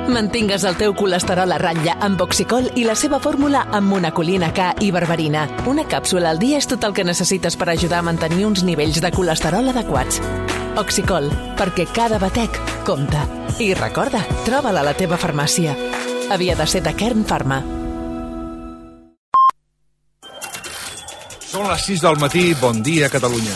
Mantingues el teu colesterol a ratlla amb Oxicol i la seva fórmula amb monacolina K i berberina. Una càpsula al dia és tot el que necessites per ajudar a mantenir uns nivells de colesterol adequats. Oxicol, perquè cada batec compta. I recorda, troba-la a la teva farmàcia. Havia de ser de Kern Pharma. Són les 6 del matí, bon dia, Catalunya.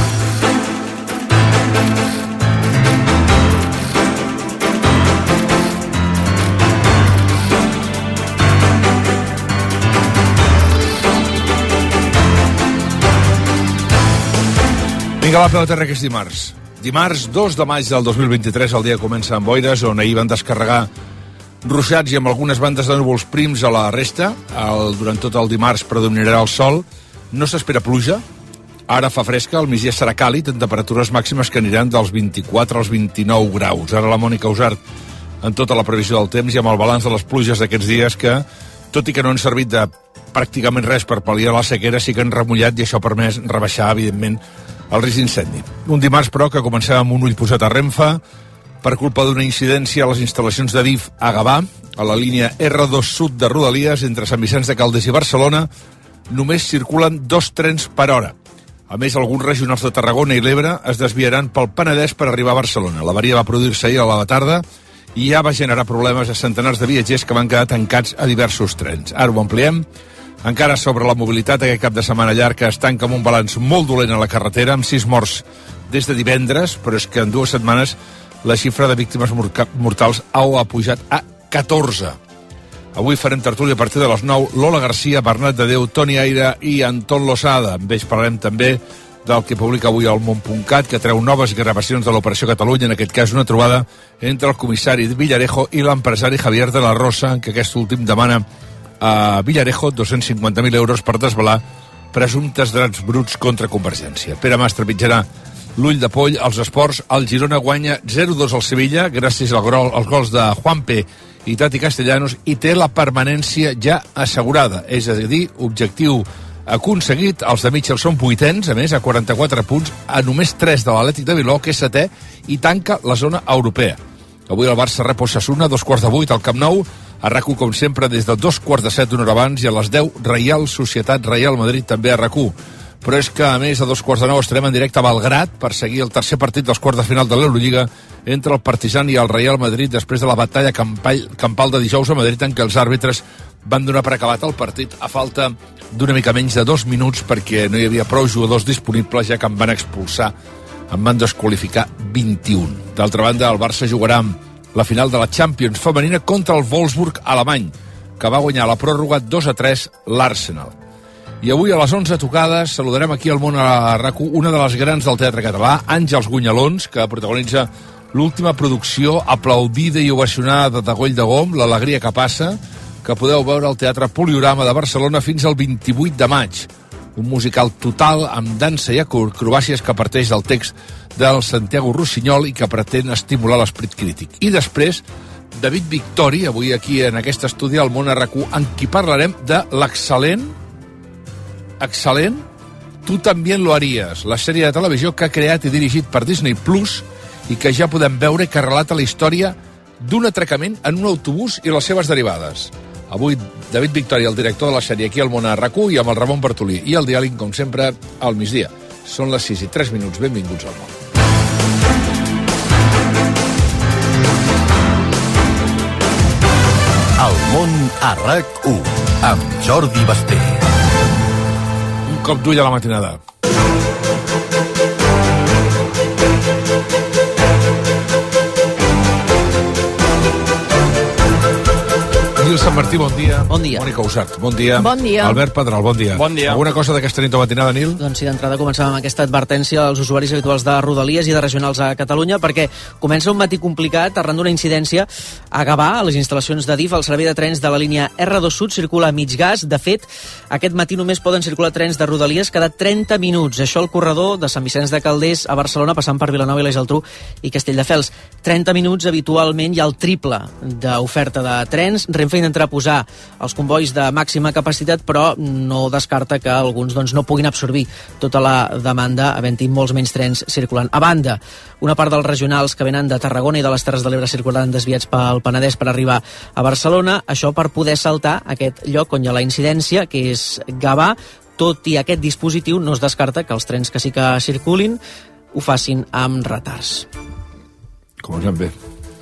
Vinga, va, peu terra, que és dimarts. Dimarts 2 de maig del 2023, el dia comença amb boires, on ahir van descarregar ruixats i amb algunes bandes de núvols prims a la resta. Durant tot el dimarts predominarà el sol. No s'espera pluja. Ara fa fresca, al migdia serà càlid, en temperatures màximes que aniran dels 24 als 29 graus. Ara la Mònica Usart, en tota la previsió del temps i amb el balanç de les pluges d'aquests dies que, tot i que no han servit de pràcticament res per pal·liar la sequera, sí que han remullat i això ha permès rebaixar, evidentment, el risc d'incendi. Un dimarts, però, que comencem amb un ull posat a Renfe per culpa d'una incidència a les instal·lacions de DIF a Gavà, a la línia R2 Sud de Rodalies, entre Sant Vicenç de Calders i Barcelona, només circulen 2 trens per hora. A més, alguns regionals de Tarragona i l'Ebre es desviaran pel Penedès per arribar a Barcelona. L'avaria va produir-se ahir a la tarda i ja va generar problemes a centenars de viatgers que van quedar tancats a diversos trens. Ara ho ampliem. Encara sobre la mobilitat, aquest cap de setmana llarg que es tanca amb un balanç molt dolent a la carretera, amb 6 morts des de divendres, però és que en 2 setmanes la xifra de víctimes mortals ha pujat a 14. Avui farem tertúlia a partir de les 9. Lola Garcia, Bernat de Déu, Toni Aire i Anton Losada. Amb ells parlarem també del que publica avui el Món.cat, que treu noves gravacions de l'Operació Catalunya, en aquest cas una trobada entre el comissari Villarejo i l'empresari Javier de la Rosa, en què aquest últim demana a Villarejo 250.000 euros per desvelar presumptes drets bruts contra Convergència. Pere Mas trepitjarà l'ull de poll als esports. El Girona guanya 0-2 al Sevilla gràcies als gols de Juanpe i Tati Castellanos i té la permanència ja assegurada, és a dir, objectiu aconseguit. Els de Mitchell són 8ens, a més, a 44 punts, a només 3 de l'Atlètic de Bilbao, que és 7è, i tanca la zona europea. Avui el Barça rep Osasuna, 8:15 al Camp Nou, a RAC1, com sempre, des de 7:15, una hora abans, i a les 10, Reial Societat Real Madrid, també a RAC1. Però és que, a més, a 9:15 estarem en directe a Belgrat per seguir el tercer partit dels quarts de final de l'Eurolliga entre el Partizan i el Real Madrid després de la batalla campal de dijous a Madrid, en què els àrbitres van donar per acabat el partit a falta d'una mica menys de 2 minuts perquè no hi havia prou jugadors disponibles, ja que en van expulsar, en van desqualificar 21. D'altra banda, el Barça jugarà la final de la Champions femenina contra el Wolfsburg alemany, que va guanyar la pròrroga 2-3 l'Arsenal. I avui a les 11 tocades saludarem aquí al món a RAC1 una de les grans del teatre català, Àngels Gunyalons, que protagonitza l'última producció aplaudida i ovacionada de Goll de Gom, L'alegria que passa, que podeu veure al Teatre Poliorama de Barcelona fins al 28 de maig. Un musical total amb dansa i acrobàcies que parteix del text del Santiago Rossinyol i que pretén estimular l'esperit crític. I després, David Victori, avui aquí en aquest estudi al món a RAC1, en qui parlarem de l'excel·lent Tu también lo harías, la sèrie de televisió que ha creat i dirigit per Disney Plus i que ja podem veure que relata la història d'un atracament en un autobús i les seves derivades. Avui, David Victori, el director de la sèrie, aquí al món a RAC1, i amb el Ramon Bartolí i el diàleg, com sempre, al migdia. Són les 6:03. Benvinguts al món. El món a RAC1, amb Jordi Basté. Un cop d'ull a la matinada. Gil Sant Martí, bon dia. Bon dia. Mònica Usart, bon dia. Bon dia. Albert Pedral, bon dia. Bon dia. Alguna cosa d'aquesta nit de matinada, Nil? Doncs sí, d'entrada comencem amb aquesta advertència als usuaris habituals de Rodalies i de regionals a Catalunya, perquè comença un matí complicat arran d'una incidència a Gavà, a les instal·lacions de DIF. El servei de trens de la línia R2 Sud circula a mig gas. De fet, aquest matí només poden circular trens de Rodalies cada 30 minuts. Això al corredor de Sant Vicenç de Calders a Barcelona, passant per Vilanova i la Geltrú i Castelldefels. 30 minuts habitualment hi ha el triple d'oferta de trens. Renfe intenta contraposar els convois de màxima capacitat, però no descarta que alguns no puguin absorbir tota la demanda, havent-hi molts menys trens circulant. A banda, una part dels regionals que venen de Tarragona i de les Terres de l'Ebre circulant desviats pel Penedès per arribar a Barcelona, això per poder saltar aquest lloc on hi ha la incidència, que és Gavà. Tot i aquest dispositiu, no es descarta que els trens que sí que circulin ho facin amb retards. Comencem bé.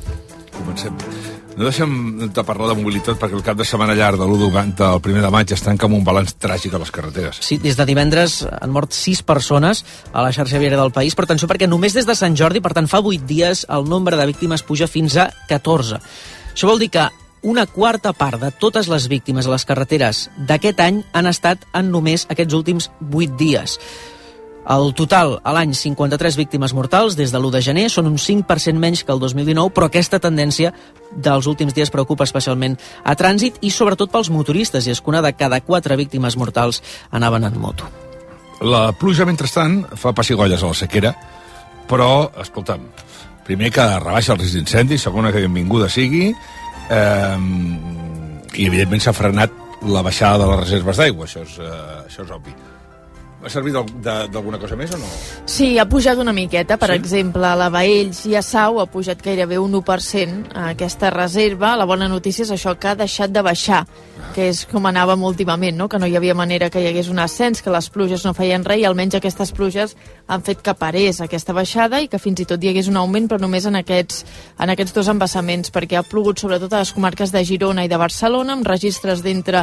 No deixem de parlar de mobilitat perquè el cap de setmana llarg de l'1 del 1 de maig es tanca amb un balanç tràgic a les carreteres. Sí, des de divendres han mort 6 persones a la xarxa viària del país, però atenció perquè només des de Sant Jordi, per tant fa 8 dies, el nombre de víctimes puja fins a 14. Això vol dir que una quarta part de totes les víctimes a les carreteres d'aquest any han estat en només aquests últims 8 dies. El total, a l'any, 53 víctimes mortals des de l'1 de gener, són un 5% menys que el 2019, però aquesta tendència dels últims dies preocupa especialment a trànsit i sobretot pels motoristes, i és que una de cada 4 víctimes mortals anaven en moto. La pluja, mentrestant, fa pessigolles a la sequera, però, escolta'm, primer que rebaixa el risc d'incendi, segona que benvinguda sigui, i evidentment s'ha frenat la baixada de les reserves d'aigua, això és obvi. Va servir d'alguna cosa més o no? Sí, ha pujat una miqueta. Per exemple, a la Baells i a Sau ha pujat gairebé un 1% aquesta reserva. La bona notícia és això, que ha deixat de baixar, que és com anàvem últimament, no? Que no hi havia manera que hi hagués un ascens, que les pluges no feien res, i almenys aquestes pluges han fet que parés aquesta baixada i que fins i tot hi hagués un augment, però només en aquests 2 embassaments, perquè ha plogut sobretot a les comarques de Girona i de Barcelona, amb registres d'entre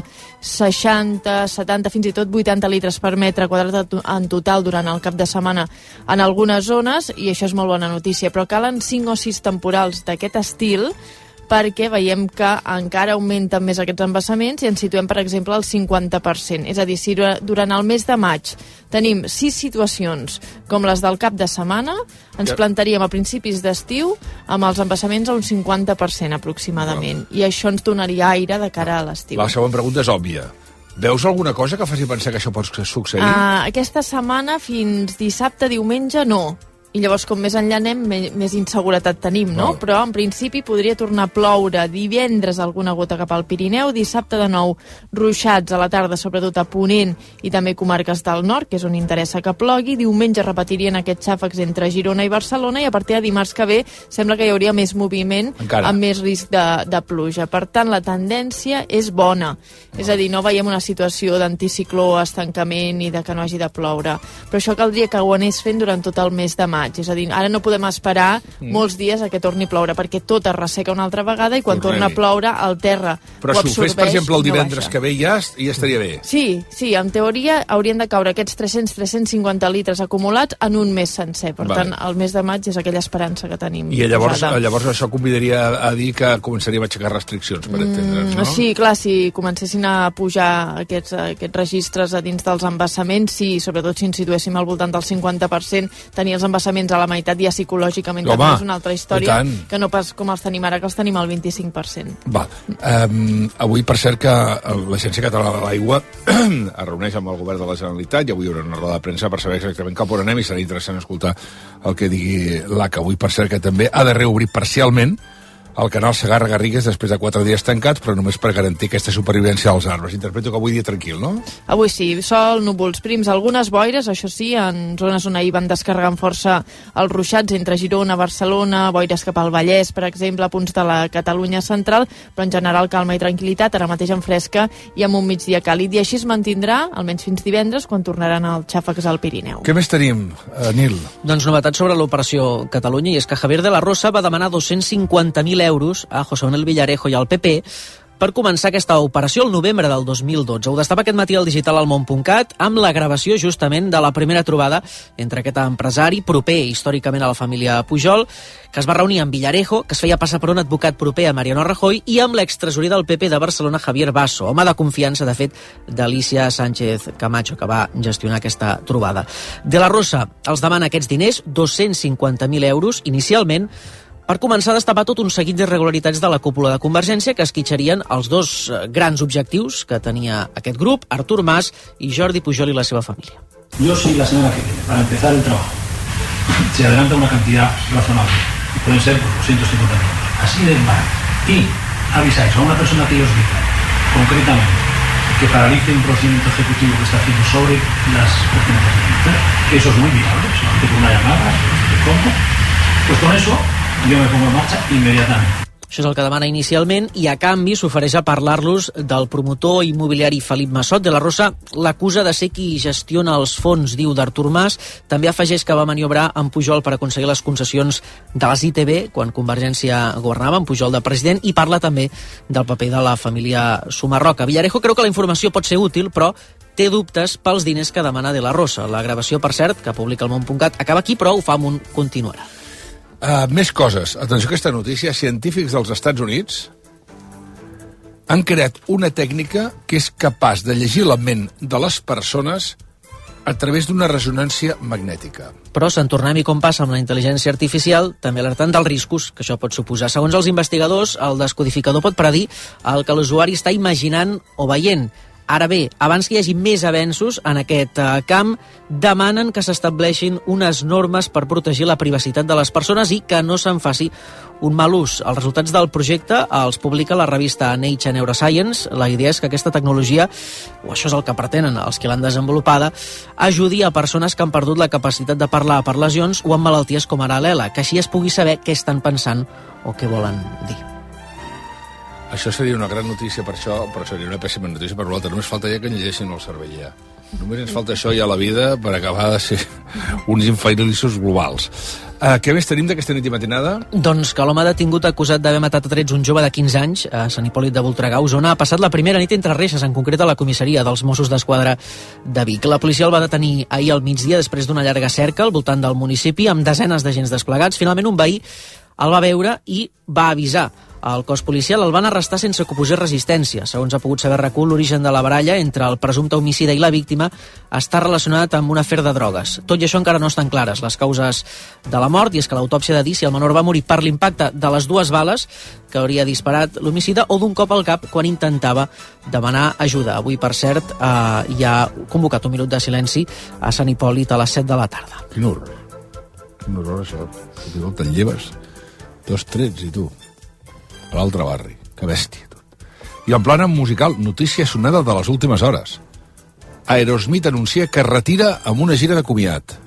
60, 70, fins i tot 80 litres per metre quadrat en total durant el cap de setmana en algunes zones, i això és molt bona notícia, però calen 5 o 6 temporals d'aquest estil perquè veiem que encara augmenten més aquests embassaments i ens situem, per exemple, al 50%. És a dir, si durant el mes de maig tenim 6 situacions com les del cap de setmana, ens plantaríem a principis d'estiu amb els embassaments a un 50% aproximadament, i això ens donaria aire de cara a l'estiu. La següent pregunta és òbvia. Veus alguna cosa que faci pensar que això pot succeir? Aquesta setmana, fins dissabte, diumenge, no. I llavors, com més enllà anem, més inseguretat tenim, no? Però, en principi, podria tornar a ploure divendres alguna gota cap al Pirineu, dissabte de nou ruixats a la tarda, sobretot a Ponent i també comarques del nord, que és on interessa que plogui. Diumenge repetirien aquests xàfecs entre Girona i Barcelona, i a partir de dimarts que ve sembla que hi hauria més moviment, amb més risc de pluja. Per tant, la tendència és bona. És a dir, no veiem una situació d'anticicló, estancament i de que no hagi de ploure. Però això caldria que ho anés fent durant tot el mes de maig. És a dir, ara no podem esperar molts dies a que torni a ploure, perquè tot es resseca una altra vegada i quan torna a ploure el terra ho absorbeix. Però si ho fes, per exemple, el divendres que ve ja estaria bé. Sí, en teoria haurien de caure aquests 300-350 litres acumulats en un mes sencer. Per tant, el mes de maig és aquella esperança que tenim. I llavors això convidaria a dir que començaríem a aixecar restriccions, per entendre'ns, no? Sí, clar, si comencessin a pujar aquests registres a dins dels embassaments, sí, sobretot si ens situéssim al voltant del 50%, tenir els embassaments a la meitat ja psicològicament també és una altra història, que no pas com els tenim ara, que els tenim al 25%. Avui, per cert, que l'Agència Catalana de l'Aigua es reuneix amb el govern de la Generalitat i avui hi haurà una roda de premsa per saber exactament cap on anem, i serà interessant escoltar el que digui l'ACA. Avui, per cert, que també ha de reobrir parcialment el canal Segarra-Garrigues després de 4 dies tancats, però només per garantir aquesta supervivència dels arbres. Interpreto que avui dia tranquil, no? Avui sí, sol, núvols prims, algunes boires, això sí, en zones on ahir van descarregar amb força els ruixats entre Girona, Barcelona, boires cap al Vallès, per exemple, a punts de la Catalunya central, però en general calma i tranquil·litat, ara mateix en fresca i amb un migdia càlid, i així es mantindrà, almenys fins divendres, quan tornaran els xàfecs al Pirineu. Què més tenim, Nil? Doncs novetat sobre l'operació Catalunya, i és que Javier de la Rosa va demanar 250.000 euros a José Manuel Villarejo i al PP per començar aquesta operació el novembre del 2012. Ho destapa aquest matí al digital almón.cat amb la gravació justament de la primera trobada entre aquest empresari proper històricament a la família Pujol, que es va reunir amb Villarejo, que es feia passar per un advocat proper a Mariano Rajoy, i amb l'extresorer del PP de Barcelona, Javier Basso, home de confiança, de fet, d'Alicia Sánchez Camacho, que va gestionar aquesta trobada. De la Rosa els demana aquests diners, 250.000 euros, inicialment, per començar a destapar tot un seguit d'irregularitats de la cúpula de Convergència que esquitxarien els 2 grans objectius que tenia aquest grup, Artur Mas i Jordi Pujol i la seva família. Yo sí, la semana que viene, para empezar el trabajo. Se adelanta una cantidad razonable. Pueden ser 250.000. Así de mal. Y avisáis a una persona que ellos digan, concretamente, que paralice un procedimiento ejecutivo que está haciendo sobre las pertenencias de la mujer, que eso es muy viable, solamente con una llamada, pues con eso yo me pongo en marcha inmediatamente. Això és el que demana inicialment i a canvi s'ofereix a parlar-los del promotor immobiliari Felip Massot. De la Rosa l'acusa de ser qui gestiona els fons, diu d'Artur Mas. També afegeix que va maniobrar amb Pujol per aconseguir les concessions de les ITV quan Convergència governava, amb Pujol de president, i parla també del paper de la família Sumarroca. Villarejo creu que la informació pot ser útil, però té dubtes pels diners que demana De la Rosa. La gravació, per cert, que publica el Món.cat, acaba aquí, però ho fa amb un continuarà. Més coses. Atenció a aquesta notícia. Científics dels Estats Units han creat una tècnica que és capaç de llegir la ment de les persones a través d'una ressonància magnètica. Però se'n tornem, i com passa amb la intel·ligència artificial, també alertant dels riscos que això pot suposar. Segons els investigadors, el descodificador pot predir el que l'usuari està imaginant o veient. Ara bé, abans que hi hagi més avenços en aquest camp, demanen que s'estableixin unes normes per protegir la privacitat de les persones i que no se'n faci un mal ús. Els resultats del projecte els publica la revista Nature Neuroscience. La idea és que aquesta tecnologia, o això és el que pretenen els que l'han desenvolupada, ajudi a persones que han perdut la capacitat de parlar per lesions o amb malalties com ara l'ELA, que així es pugui saber què estan pensant o què volen dir. Això seria una gran notícia per això, però seria una pèssima notícia per l'altre. Només falta ja que llegeixin el cervell ja. Només ens falta això ja a la vida per acabar de ser uns infailissos globals. Què més tenim d'aquesta nit i matinada? Doncs que l'home detingut acusat d'haver matat a trets un jove de 15 anys a Sant Hipòlit de Voltregà, Osona, ha passat la primera nit entre reixes, en concret a la comissaria dels Mossos d'Esquadra de Vic. La policia el va detenir ahir al migdia després d'una llarga cerca al voltant del municipi amb desenes d'agents desplegats. Finalment un veí el va veure i va avisar. El cos policial el van arrestar sense que oposés resistència. Segons ha pogut saber RAC1, l'origen de la baralla entre el presumpte homicida i la víctima està relacionat amb un afer de drogues. Tot i això encara no estan clares les causes de la mort, i és que l'autòpsia ha de dir si el menor va morir per l'impacte de les dues bales que hauria disparat l'homicida o d'un cop al cap quan intentava demanar ajuda. Avui, per cert, hi ha convocat un minut de silenci a Sant Hipòlit a les 7 de la tarda. Quin horror. Quin horror, això. Te'n lleves 2 trets i tu a l'altre barri. Que bèstia, tot. I en plana musical, notícia sonada de les últimes hores. Aerosmith anuncia que retira amb una gira de comiat.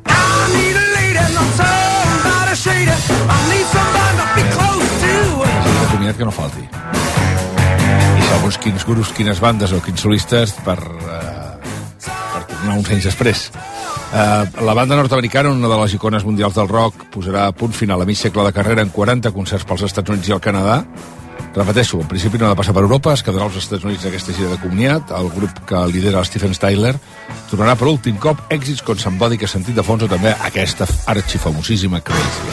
Gira de comiat que no falti. I segons quins grups, quines bandes o quins solistes per tornar uns anys després. La banda nord-americana, una de les icones mundials del rock, posarà a punt final a mig segle de carrera en 40 concerts pels Estats Units i el Canadà. Repeteixo, en principi no ha de passar per Europa, es quedarà als Estats Units aquesta gira de comiat. El grup que lidera Stephen Tyler tornarà per últim cop èxits com Somebody, que sentit de fons, o també aquesta arxifamosíssima Crazy.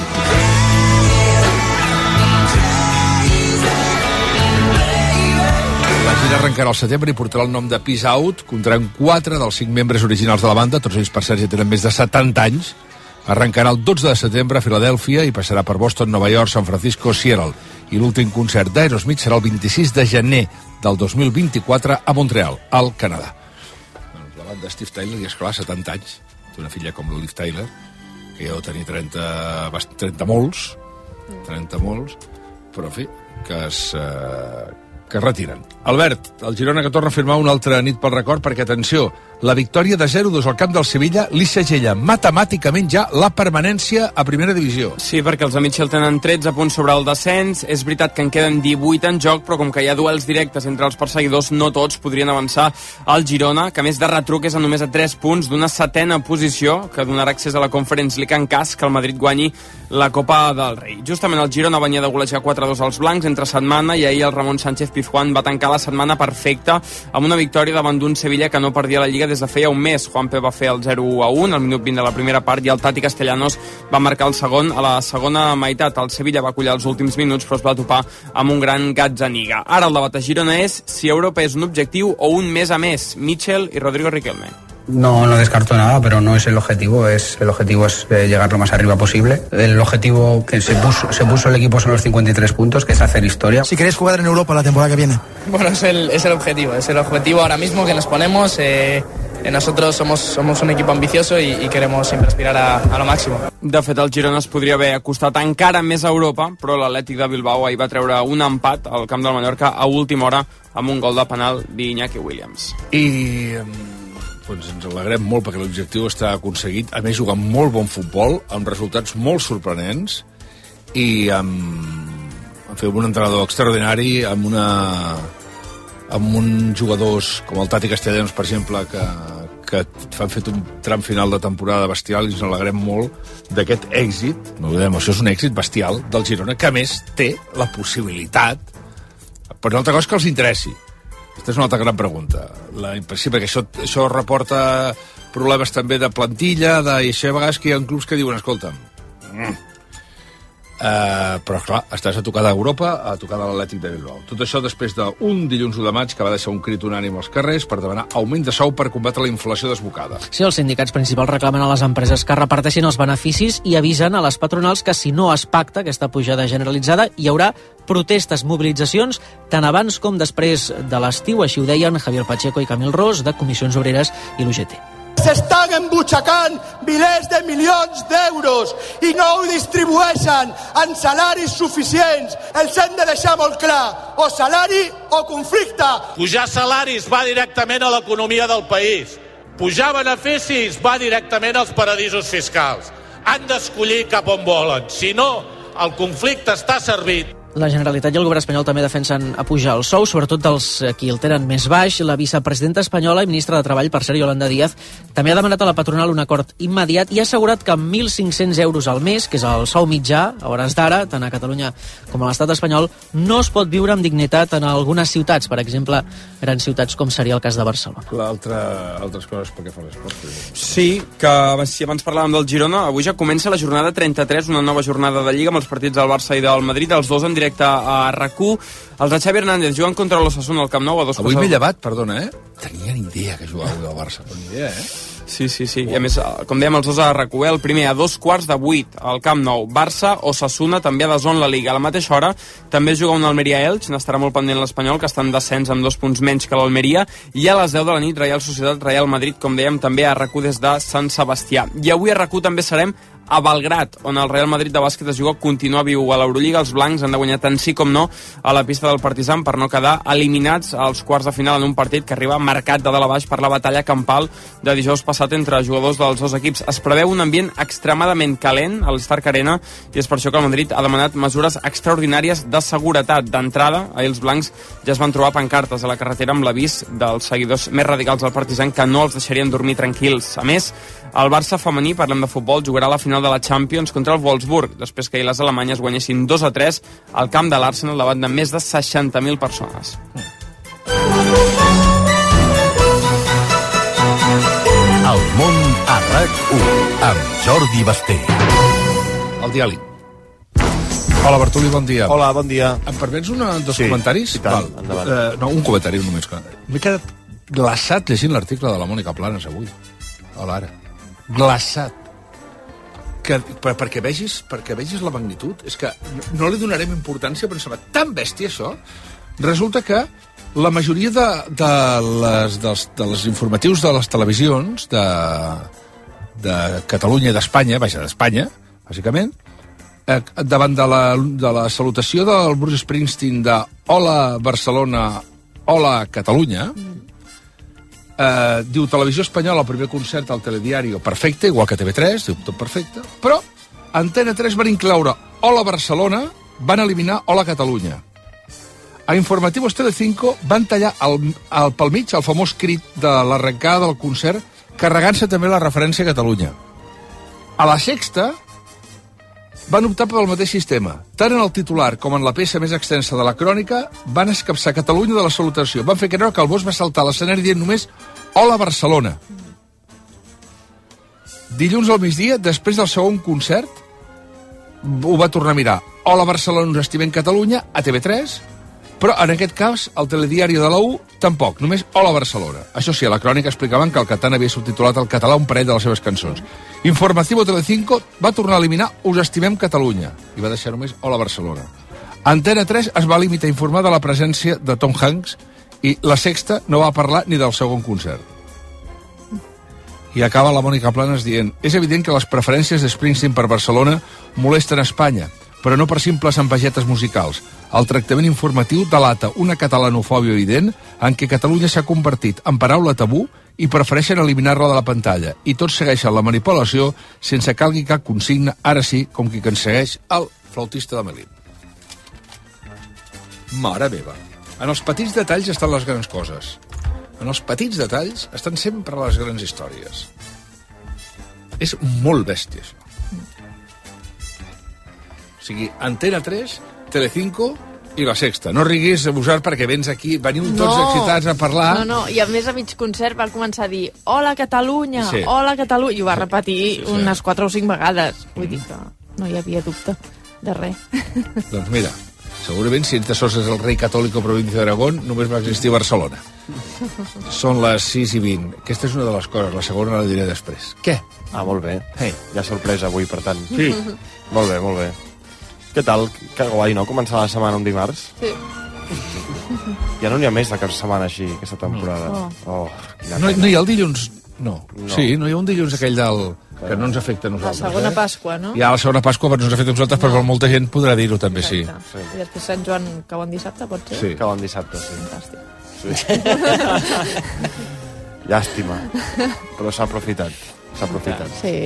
La gira arrencarà al setembre i portarà el nom de Peace Out. Comptaran 4 dels 5 membres originals de la banda, tots ells per cert ja tenen més de 70 anys. Arrencarà el 12 de setembre a Filadèlfia i passarà per Boston, Nova York, San Francisco, Seattle. I l'últim concert d'Aerosmith serà el 26 de gener del 2024 a Montreal, al Canadà. La banda Steve Tyler, i esclar, 70 anys. Té una filla com la Liv Tyler, que ja deu tenir 30 molts, però en fi, que es retiren. Albert, el Girona que torna a firmar una altra nit pel record, perquè, atenció, la victòria de 0-2 al camp del Sevilla li segella matemàticament ja la permanència a primera divisió. Sí, perquè els amics el tenen 13 punts sobre el descens. És veritat que en queden 18 en joc, però com que hi ha duels directes entre els perseguidors, no tots podrien avançar al Girona, que a més de retruc és a només a 3 punts d'una 7ª posició, que donarà accés a la Conference League en cas que el Madrid guanyi la Copa del Rei. Justament el Girona venia de golejar 4-2 als blancs entre setmana, i ahir el Ramon Sánchez Pizjuán va tancar la setmana perfecta amb una victòria davant d'un Sevilla que no perdia la Lliga des de feia un mes. Juanpe va fer el 0-1 al minut 20 de la primera part i el Tati Castellanos va marcar el segon a la segona meitat. El Sevilla va collar els últims minuts, però es va topar amb un gran Gazzaniga. Ara el debat a Girona és si Europa és un objectiu o un mes a més. Michel i Rodrigo Riquelme. No descarto nada, pero no es el objetivo. El objetivo es llegar lo más arriba posible. El objetivo que se puso el equipo son los 53 puntos, que es hacer historia. Si queréis jugar en Europa la temporada que viene. Bueno, es el objetivo ahora mismo que nos ponemos. nosotros somos un equipo ambicioso y queremos siempre aspirar a lo máximo. De fet, el Girona es podria haver acostat encara més a Europa, però l'Atlètic de Bilbao ahir va treure un empat al camp del Mallorca a última hora amb un gol de penal d'Iñaki Williams. I doncs ens alegrem molt perquè l'objectiu està aconseguit. A més, jugant molt bon futbol, amb resultats molt sorprenents i amb un entrenador extraordinari, amb uns jugadors com el Tati Castellanos, per exemple, que han fet un tram final de temporada bestial i ens alegrem molt d'aquest èxit, no ho dèiem, això és un èxit bestial del Girona, que a més té la possibilitat, per una altra cosa, que els interessi. Aquesta és una altra gran pregunta. Sí, perquè això reporta problemes també de plantilla, i això a vegades que hi ha clubs que diuen, escolta'm, però clar, estàs a tocar d'Europa, a tocar de l'Atlètic de Bilbao. Tot això després d'un dilluns 1 de maig que va deixar un crit unànime als carrers per demanar augment de sou per combatre la inflació desbocada. Sí, els sindicats principals reclamen a les empreses que reparteixin els beneficis i avisen a les patronals que si no es pacta aquesta pujada generalitzada hi haurà protestes, mobilitzacions, tant abans com després de l'estiu, així ho deien Javier Pacheco i Camil Ros, de Comissions Obreres i l'UGT. S'estan embutxacant milers de milions d'euros i no ho distribueixen en salaris suficients. Els hem de deixar molt clar, o salari o conflicte. Pujar salaris va directament a l'economia del país. Pujar beneficis va directament als paradisos fiscals. Han d'escollir cap on volen. Si no, el conflicte està servit. La Generalitat i el govern espanyol també defensen a pujar el sou, sobretot dels qui el tenen més baix. La vicepresidenta espanyola i ministra de Treball, per cert, Yolanda Díaz, també ha demanat a la patronal un acord immediat i ha assegurat que amb 1.500 euros al mes, que és el sou mitjà, a hores d'ara, tant a Catalunya com a l'estat espanyol, no es pot viure amb dignitat en algunes ciutats, per exemple, grans ciutats com seria el cas de Barcelona. Altres coses perquè fa l'esport. Sí, que si abans parlàvem del Girona, avui ja comença la jornada 33, una nova jornada de Lliga amb els partits del Barça i del Madrid, els dos en directe a RAC1. Els de Xavi Hernández juguen contra l'Osasuna al Camp Nou a dos. Avui m'he llevat, perdona, Tenia ni idea que jugava avui al Barça, però ni idea, Sí. I a més, com dèiem, els dos a RAC1, el primer a 7:15 al Camp Nou. Barça, Osasuna, també a DAZN la Liga. A la mateixa hora també juga un Almeria-Elx, n'estarà molt pendent l'Espanyol, que està en descens amb 2 punts menys que l'Almeria, i a les 10 de la nit, Real Societat, Real Madrid, com dèiem, també a RAC1 des de Sant Sebastià. I avui a RAC1 també serem a Belgrat, on el Real Madrid de bàsquet es juga continua viu a l'Eurolliga. Els blancs han de guanyar tant sí com no a la pista del Partizan per no quedar eliminats als quarts de final en un partit que arriba marcat de dalt a baix per la batalla campal de dijous passat entre jugadors dels dos equips. Es preveu un ambient extremadament calent a l'Stark Arena i és per això que el Madrid ha demanat mesures extraordinàries de seguretat. D'entrada, ahir els blancs ja es van trobar pancartes a la carretera amb l'avís dels seguidors més radicals del Partizan que no els deixarien dormir tranquils. A més, el Barça femení, parlem de futbol, jugarà a la final de la Champions contra el Wolfsburg, després que ahir les alemanyes guanyessin 2-3 al camp de l'Arsenal davant de més de 60.000 persones. El món a RAC1 amb Jordi Basté. El diàleg. Hola, Bartoli, bon dia. Hola, bon dia. Em permets dos comentaris? Sí, tant, endavant. No, un comentari només. M'he quedat glaçat llegint l'article de la Mònica Planes avui. Hola, ara. Glaçat. Perquè vegis la magnitud. És que no li donarem importància, però em sembla tan bèstia això. Resulta que la majoria dels informatius de les televisions de Catalunya i d'Espanya, d'Espanya, bàsicament, davant de la salutació del Bruce Springsteen de Hola Barcelona, Hola Catalunya, diu Televisió Espanyola, el primer concert al telediario, perfecte, igual que TV3, diu tot perfecte, però Antena 3 van incloure Hola Barcelona, van eliminar Hola Catalunya. A Informativos Telecinco van tallar pel mig el famós crit de l'arrencada del concert, carregant-se també la referència a Catalunya. A La Sexta van optar pel mateix sistema. Tant en el titular com en la peça més extensa de la crònica van escapçar Catalunya de la salutació. Van fer creure que el Bosch va saltar a l'escenari dient només Hola Barcelona. Dilluns al migdia, després del segon concert, ho va tornar a mirar. Hola Barcelona, us estimem Catalunya, a TV3, però en aquest cas, el telediari de la U, tampoc, només Hola Barcelona. Això sí, a la crònica explicaven que el Catan havia subtitulat al català un parell de les seves cançons. Informativo Telecinco va tornar a eliminar Us estimem Catalunya i va deixar només Hola Barcelona. Antena 3 es va limitar a informar de la presència de Tom Hanks i La Sexta no va parlar ni del segon concert. I acaba la Mònica Planes dient: és evident que les preferències de Springsteen per Barcelona molesten Espanya, però no per simples ambagetes musicals. El tractament informatiu delata una catalanofòbia evident en què Catalunya s'ha convertit en paraula tabú i prefereixen eliminar-la de la pantalla. I tots segueixen la manipulació sense calgui cap consigna, ara sí, com qui segueix el flautista de Melín. Mare meva. En els petits detalls estan les grans coses. En els petits detalls estan sempre les grans històries. És molt bèstia, això. O sigui, Antena 3, Telecinco i La Sexta. No riguis a vosaltres perquè vens aquí, veniu tots excitats a parlar. No, i a més a mig concert va començar a dir hola Catalunya, sí. Hola Catalunya, i ho va repetir unes 4 o 5 vegades. Vull dir que no hi havia dubte de res. Doncs mira, segurament si entre sols és el rei catòlic o província d'Aragón només va existir Barcelona. Són les 6:20. Aquesta és una de les coses, la segona la diré després. Què? Ah, molt bé. Hey. Hi ha sorpresa avui, per tant. Sí. Molt bé, molt bé. Què tal? Que guai, no? Començar la setmana un dimarts? Sí. Ja no n'hi ha més de cap setmana així, aquesta temporada. No hi ha el dilluns... No. Sí, no hi ha un dilluns aquell que no ens afecta a nosaltres. La segona Pasqua, no? Hi ha la segona Pasqua, però no ens afecta a nosaltres, però molta gent podrà dir-ho també, sí. I després Sant Joan cau en dissabte, pot ser? Sí, cau en dissabte, sí. Fantàstic. Sí. Llàstima. Però s'ha aprofitat. S'ha aprofitat. Sí.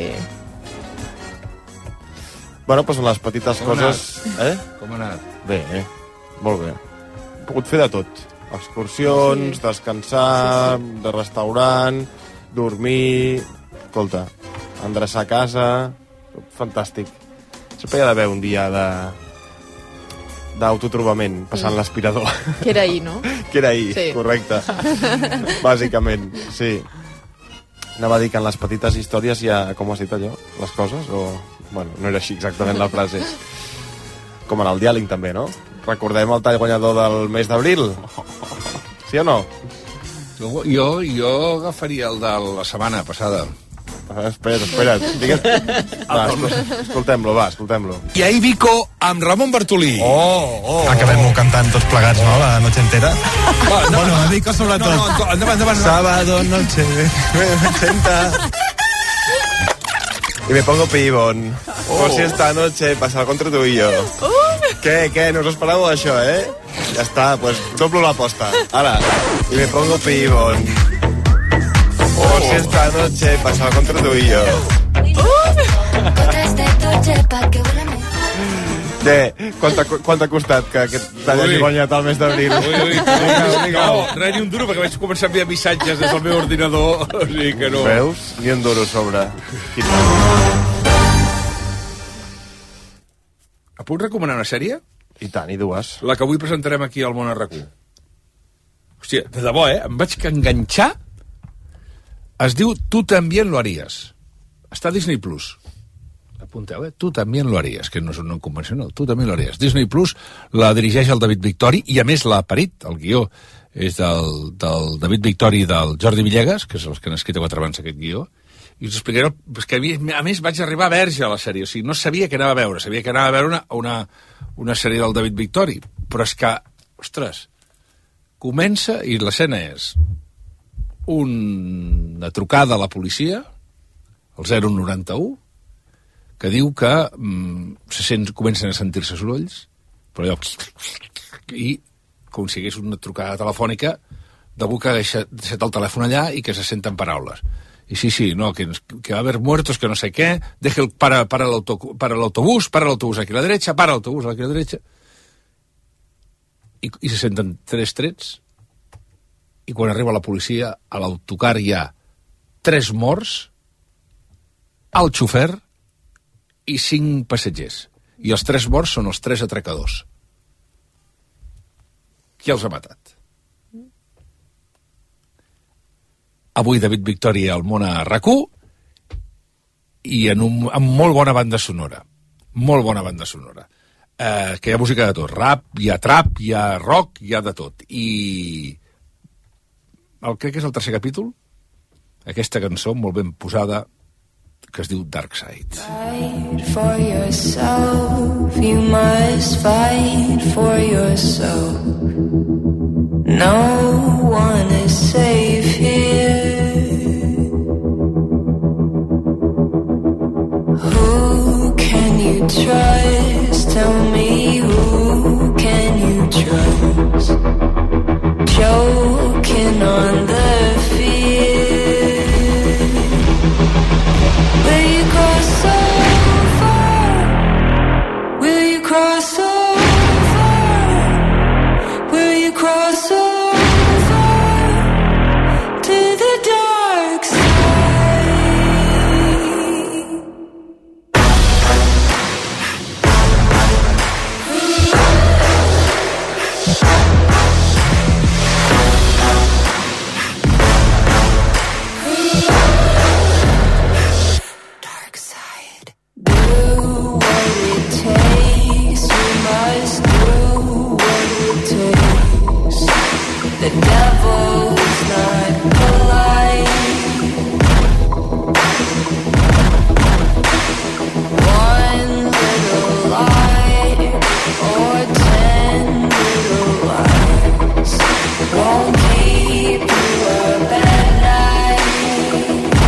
Bueno, doncs les petites coses... Com ha anat? Bé, molt bé. He pogut fer de tot. Excursions, descansar, de restaurant, dormir... Escolta, endreçar casa... Fantàstic. Sempre hi ha d'haver un dia d'autotrobament, passant l'aspirador. Que era ahir, no? Que era ahir, sí. Correcte. Bàsicament, sí. Anava a dir que en les petites històries hi ha... Com ho has dit allò? Les coses? O... Bueno, no era així exactament la frase. Com en el diàleg també, no? Recordem el tall guanyador del mes d'abril? Sí o no? Jo agafaria el de la setmana passada. Espera't. Escoltem-lo, escoltem-lo. I ahir Vico amb Ramon Bartolí. Acabem-ho cantant tots plegats, no? La noche entera. Bueno, a Vico sobretot. No, endavant. Sábado noche, 80... Y me pongo pibón. Por si esta noche pasa contra tu y yo. ¿Qué? No us esperàveu això, Ja està, pues doblo l'aposta. Ara. Y me pongo pibón. Por si esta noche pasa contra tu y yo. Quant t'ha costat que t'hagi guanyat el mes d'abril? No, res ni un duro, perquè vaig començar a enviar missatges des del meu ordinador. O sigui que no... Veus? Ni un duro sobre. Puc recomanar una sèrie? I tant, i dues. La que avui presentarem aquí al Món a RAC1. Hòstia, de debò, em vaig enganxar. Es diu Tu también lo harías. Està a Disney Plus. Apunteu, Tu también lo harías, que no és un nom convencional. Tu también lo harías. Disney Plus la dirigeix el David Victori i, a més, l'ha parit. El guió és del David Victori i del Jordi Villegas, que és els que han escrit 4 abans aquest guió. I us explicaré, que a més vaig arribar a verge a la sèrie, o sigui, no sabia què anava a veure, sabia que anava a veure una sèrie del David Victori, però és que, ostres, comença i l'escena és una trucada a la policia, el 091, que diu que comencen a sentir-se sorolls, però allò, i com si hagués una trucada telefònica d'algú que ha deixat el telèfon allà i que se senten paraules. Y sí, no, que va a haber muertos, que no sé qué, para el autobús aquí a la derecha, para el autobús aquí a la derecha. I se senten 3 trets, i quan arriba la policia, a l'autocar hi ha 3 morts, el xofer i 5 passatgers. I els 3 morts són els 3 atracadors. Qui els ha matat? Avui David Victori al Món a RAC1 i amb molt bona banda sonora. Molt bona banda sonora. Que hi ha música de tot. Rap, hi ha trap, hi ha rock, hi ha de tot. I crec que és el 3è capítol. Aquesta cançó molt ben posada que es diu Dark Side. Fight for yourself, you must fight for yourself. No one is safe here. you cross over to the dark side? Dark side. Do what it takes. You must do what it takes. The devil's not polite. One little lie or 10 little lies won't keep you up at night.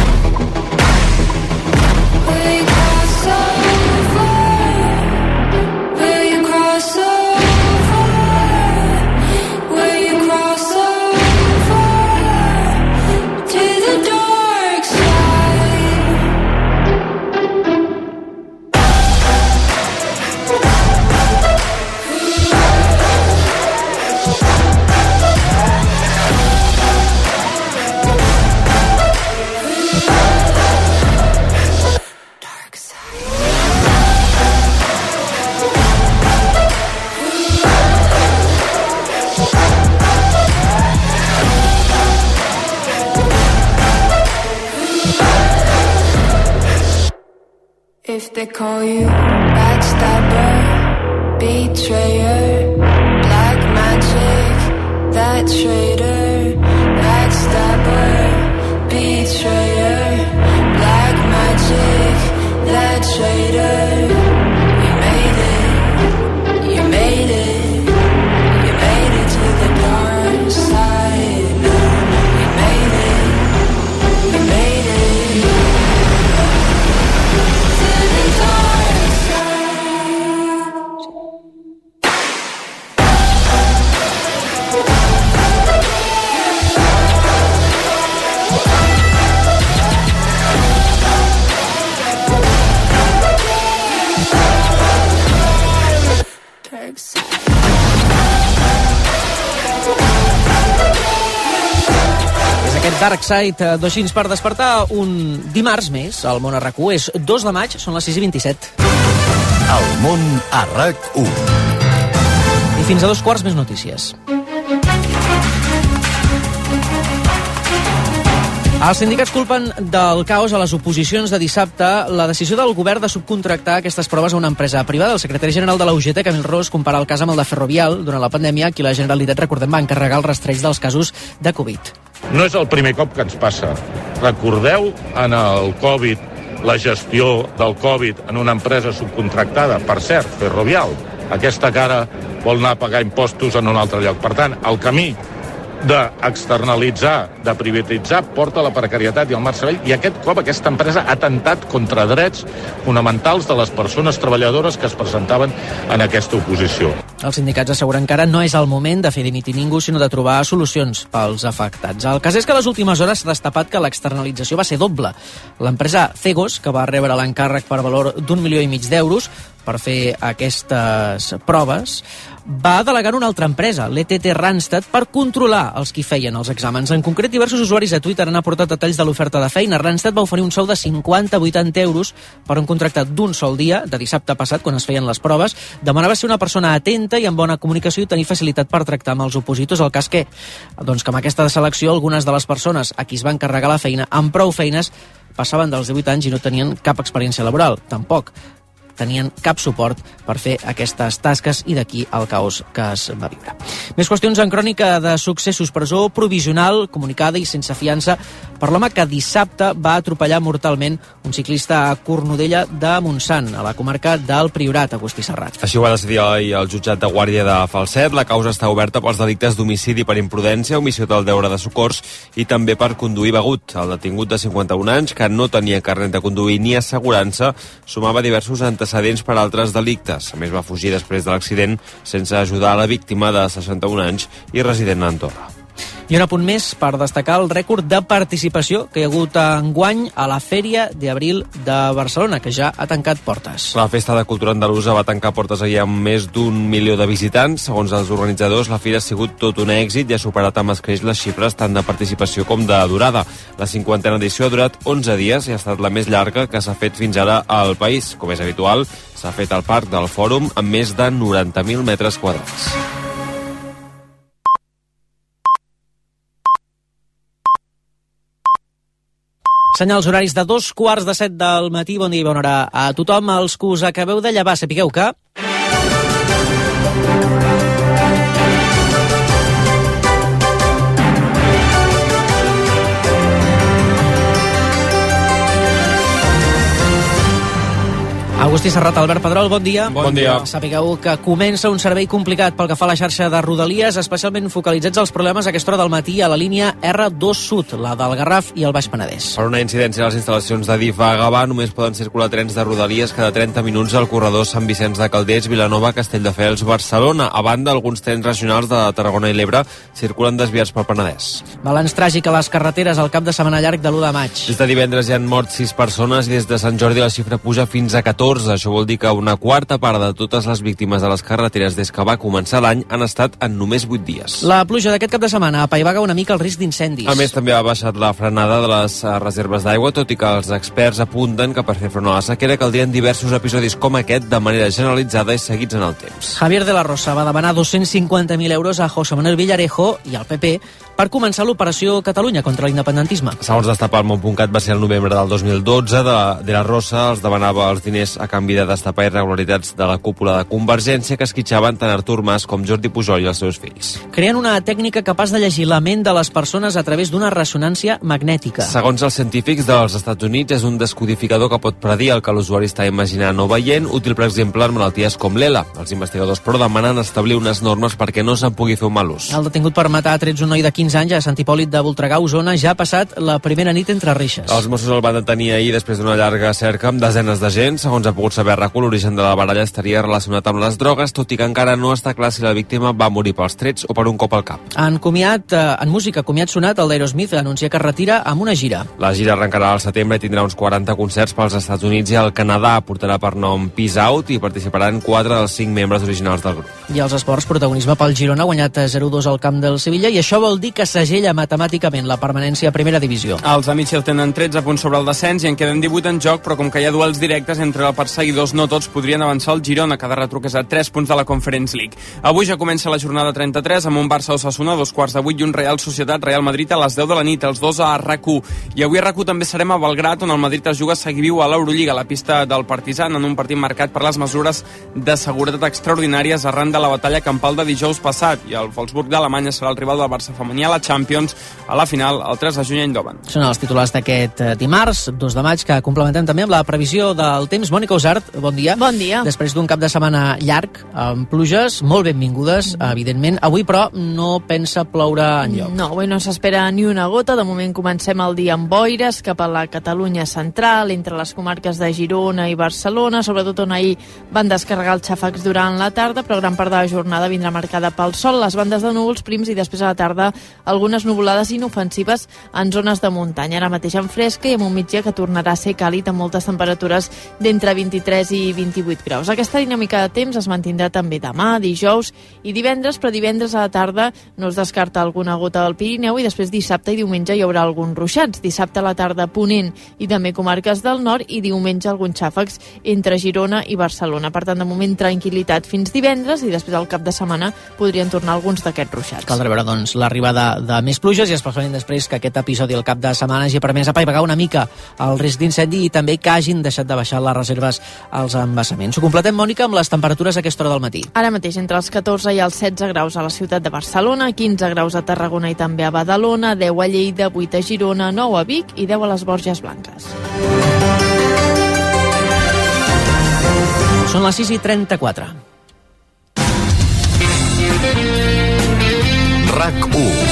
Will you cross over? Will you cross over? Will you cross over to the dark side? If they call you backstabber, betrayer, black magic, that traitor, backstabber, betrayer, black magic, that traitor. You made it, you made it, you made it to the dark side. You made it, you made it. És aquest Dark Side d'Oixins per despertar un dimarts més al món a RAC1. És 2 de maig, són les 6:27. El món a RAC1. I fins a 2:15 més notícies. Els sindicats culpen del caos a les oposicions de dissabte la decisió del govern de subcontractar aquestes proves a una empresa privada. El secretari general de la UGT, Camil Ros, compara el cas amb el de Ferrovial durant la pandèmia, qui la Generalitat, recordem, va encarregar el rastreig dels casos de Covid. No és el primer cop que ens passa. Recordeu en el Covid la gestió del Covid en una empresa subcontractada, per cert, Ferrovial. Aquesta cara vol anar a pagar impostos en un altre lloc. Per tant, el camí d'externalitzar, de privatitzar, porta a la precarietat i al mal servei, i aquest cop aquesta empresa ha atemptat contra drets fonamentals de les persones treballadores que es presentaven en aquesta oposició. Els sindicats asseguren que ara no és el moment de fer dimitir ningú, sinó de trobar solucions pels afectats. El cas és que a les últimes hores s'ha destapat que l'externalització va ser doble. L'empresa Cegos, que va rebre l'encàrrec per valor d'1,5 milions d'euros per fer aquestes proves, va delegar una altra empresa, l'ETT Randstad, per controlar els qui feien els exàmens. En concret, diversos usuaris a Twitter han aportat detalls de l'oferta de feina. Randstad va oferir un sou de 50-80 euros per un contracte d'un sol dia, de dissabte passat, quan es feien les proves. Demanava ser una persona atenta i amb bona comunicació i tenir facilitat per tractar amb els opositors. El cas que, doncs, que amb aquesta selecció, algunes de les persones a qui es va encarregar la feina, amb prou feines, passaven dels 18 anys i no tenien cap experiència laboral. Tampoc tenien cap suport per fer aquestes tasques, i d'aquí el caos que es va viure. Més qüestions en crònica de successos. Presó provisional, comunicada i sense fiança per l'home que dissabte va atropellar mortalment un ciclista a Cornudella de Montsant, a la comarca del Priorat, Agustí Serrat. Així ho va decidir ahir el jutjat de Guàrdia de Falset. La causa està oberta pels delictes d'homicidi per imprudència, omissió del deure de socors i també per conduir begut. El detingut de 51 anys, que no tenia carnet de conduir ni assegurança, sumava diversos antecedents per altres delictes. A més, va fugir després de l'accident sense ajudar a la víctima de 61 anys i resident a Andorra. I un apunt més per destacar el rècord de participació que hi ha hagut enguany a la Fèria d'Abril de Barcelona, que ja ha tancat portes. La Festa de Cultura Andalusa va tancar portes ahir amb més d'1 milió de visitants. Segons els organitzadors, la fira ha sigut tot un èxit i ha superat amb escreix les xifres tant de participació com de durada. La 50a edició ha durat 11 dies i ha estat la més llarga que s'ha fet fins ara al país. Com és habitual, s'ha fet al Parc del Fòrum amb més de 90.000 metres quadrats. Senyals horaris de 7:15 del matí. Bon dia i bona hora a tothom. Els que us acabeu de llevar, sapigueu que... Agustí Serrat, Albert Pedrol, bon dia. Bon dia. Sapigueu que comença un servei complicat pel que fa a la xarxa de Rodalies, especialment focalitzats als problemes a aquesta hora del matí a la línia R2 Sud, la del Garraf i el Baix Penedès. Per una incidència a les instal·lacions de DIF a Gavà, només poden circular trens de Rodalies cada 30 minuts al corredor Sant Vicenç de Calders, Vilanova, Castelldefels, Barcelona. A banda, alguns trens regionals de Tarragona i l'Ebre circulen desviats pel Penedès. Balanç tràgic a les carreteres al cap de setmana llarg de l'1 de maig. Des de divendres hi han mort 6 persones i des de Sant Jordi la xifra puja fins a 14. Això vol dir que una quarta part de totes les víctimes de les carreteres des que va començar l'any han estat en només 8 dies. La pluja d'aquest cap de setmana apaivaga una mica el risc d'incendis. A més, també ha baixat la frenada de les reserves d'aigua, tot i que els experts apunten que per fer front a la sequera caldrien diversos episodis com aquest de manera generalitzada i seguits en el temps. Javier de la Rosa va demanar 250.000 euros a José Manuel Villarejo i al PP per començar l'operació Catalunya contra l'independentisme. Segons destapar el Món.cat, va ser el novembre del 2012. De la Rosa els demanava els diners a canvi de destapar irregularitats de la cúpula de Convergència que esquitxaven tant Artur Mas com Jordi Pujol i els seus fills. Creen una tècnica capaç de llegir la ment de les persones a través d'una ressonància magnètica. Segons els científics dels Estats Units, és un descodificador que pot predir el que l'usuari està imaginant o veient, útil, per exemple, en malalties com l'ELA. Els investigadors, però, demanen establir unes normes perquè no se'n pugui fer un mal ús. El detingut per matar a trets un noi de 15 anys a Sant Hipòlit de Voltregà, Osona, ja ha passat la primera nit entre reixes. Els Mossos el van detenir ahir després d'una llarga cerca amb desenes d'agents. Segons ha pogut saber RAC1, l'origen de la baralla estaria relacionat amb les drogues, tot i que encara no està clar si la víctima va morir pels trets o per un cop al cap. En música, comiat sonat, el d'Aerosmith anuncia que es retira amb una gira. La gira arrencarà al setembre i tindrà uns 40 concerts pels Estats Units i al Canadà. Portarà per nom Peace Out i participaran 4 dels 5 membres originals del grup. I els esports, protagonisme pel Girona, ha guanyat 0-2 al camp del Sevilla, i això vol dir que segella matemàticament la permanència a primera divisió. Els Amics tenen 13 punts sobre el descens i en queden 18 en joc, però com que hi ha duels directes entre els perseguidors, no tots podrien avançar el Girona, que de retruc és a 3 punts de la Conference League. Avui ja comença la jornada 33 amb un Barça-Osasuna a 2:15 i un Real Societat-Real Madrid a les 10 de la nit, els dos a RAC1. I avui a RAC1 també serem a Belgrat, on el Madrid es juga seguir viu a l'Eurolliga, a la pista del Partizan, en un partit marcat per les mesures de seguretat extraordinàries arran de la batalla campal de dijous passat. I el Wolfsburg d'Alemanya serà el rival del Barça femení a la Champions a la final el 3 de juny a Eindhoven. Són els titulars d'aquest dimarts, 2 de maig, que complementem també amb la previsió del temps. Mònica Usart, bon dia. Bon dia. Després d'un cap de setmana llarg, amb pluges, molt benvingudes, evidentment. Avui, però, no pensa ploure enlloc. No, avui no s'espera ni una gota. De moment comencem el dia amb boires cap a la Catalunya central, entre les comarques de Girona i Barcelona, sobretot on ahir van descarregar els xàfecs durant la tarda, però gran part de la jornada vindrà marcada pel sol, les bandes de núvols prims i després a la tarda algunes nuvolades inofensives en zones de muntanya. Ara mateix en fresca i amb un migdia que tornarà a ser càlid amb moltes temperatures d'entre 23 i 28 graus. Aquesta dinàmica de temps es mantindrà també demà, dijous i divendres, però divendres a la tarda no es descarta alguna gota del Pirineu i després dissabte i diumenge hi haurà alguns ruixats. Dissabte a la tarda Ponent i també comarques del nord i diumenge alguns xàfecs entre Girona i Barcelona. Per tant, de moment tranquil·litat fins divendres i després al cap de setmana podrien tornar alguns d'aquests ruixats. Caldrà veure, doncs, l'arribada de més pluges i especialment després que aquest episodi al cap de setmana hagi permès apaivagar una mica el risc d'incendi i també que hagin deixat de baixar les reserves als embassaments. Ho completem, Mònica, amb les temperatures a aquesta hora del matí. Ara mateix entre els 14 i els 16 graus a la ciutat de Barcelona, 15 graus a Tarragona i també a Badalona, 10 a Lleida, 8 a Girona, 9 a Vic i 10 a les Borges Blanques. Són les 6:34. RAC1.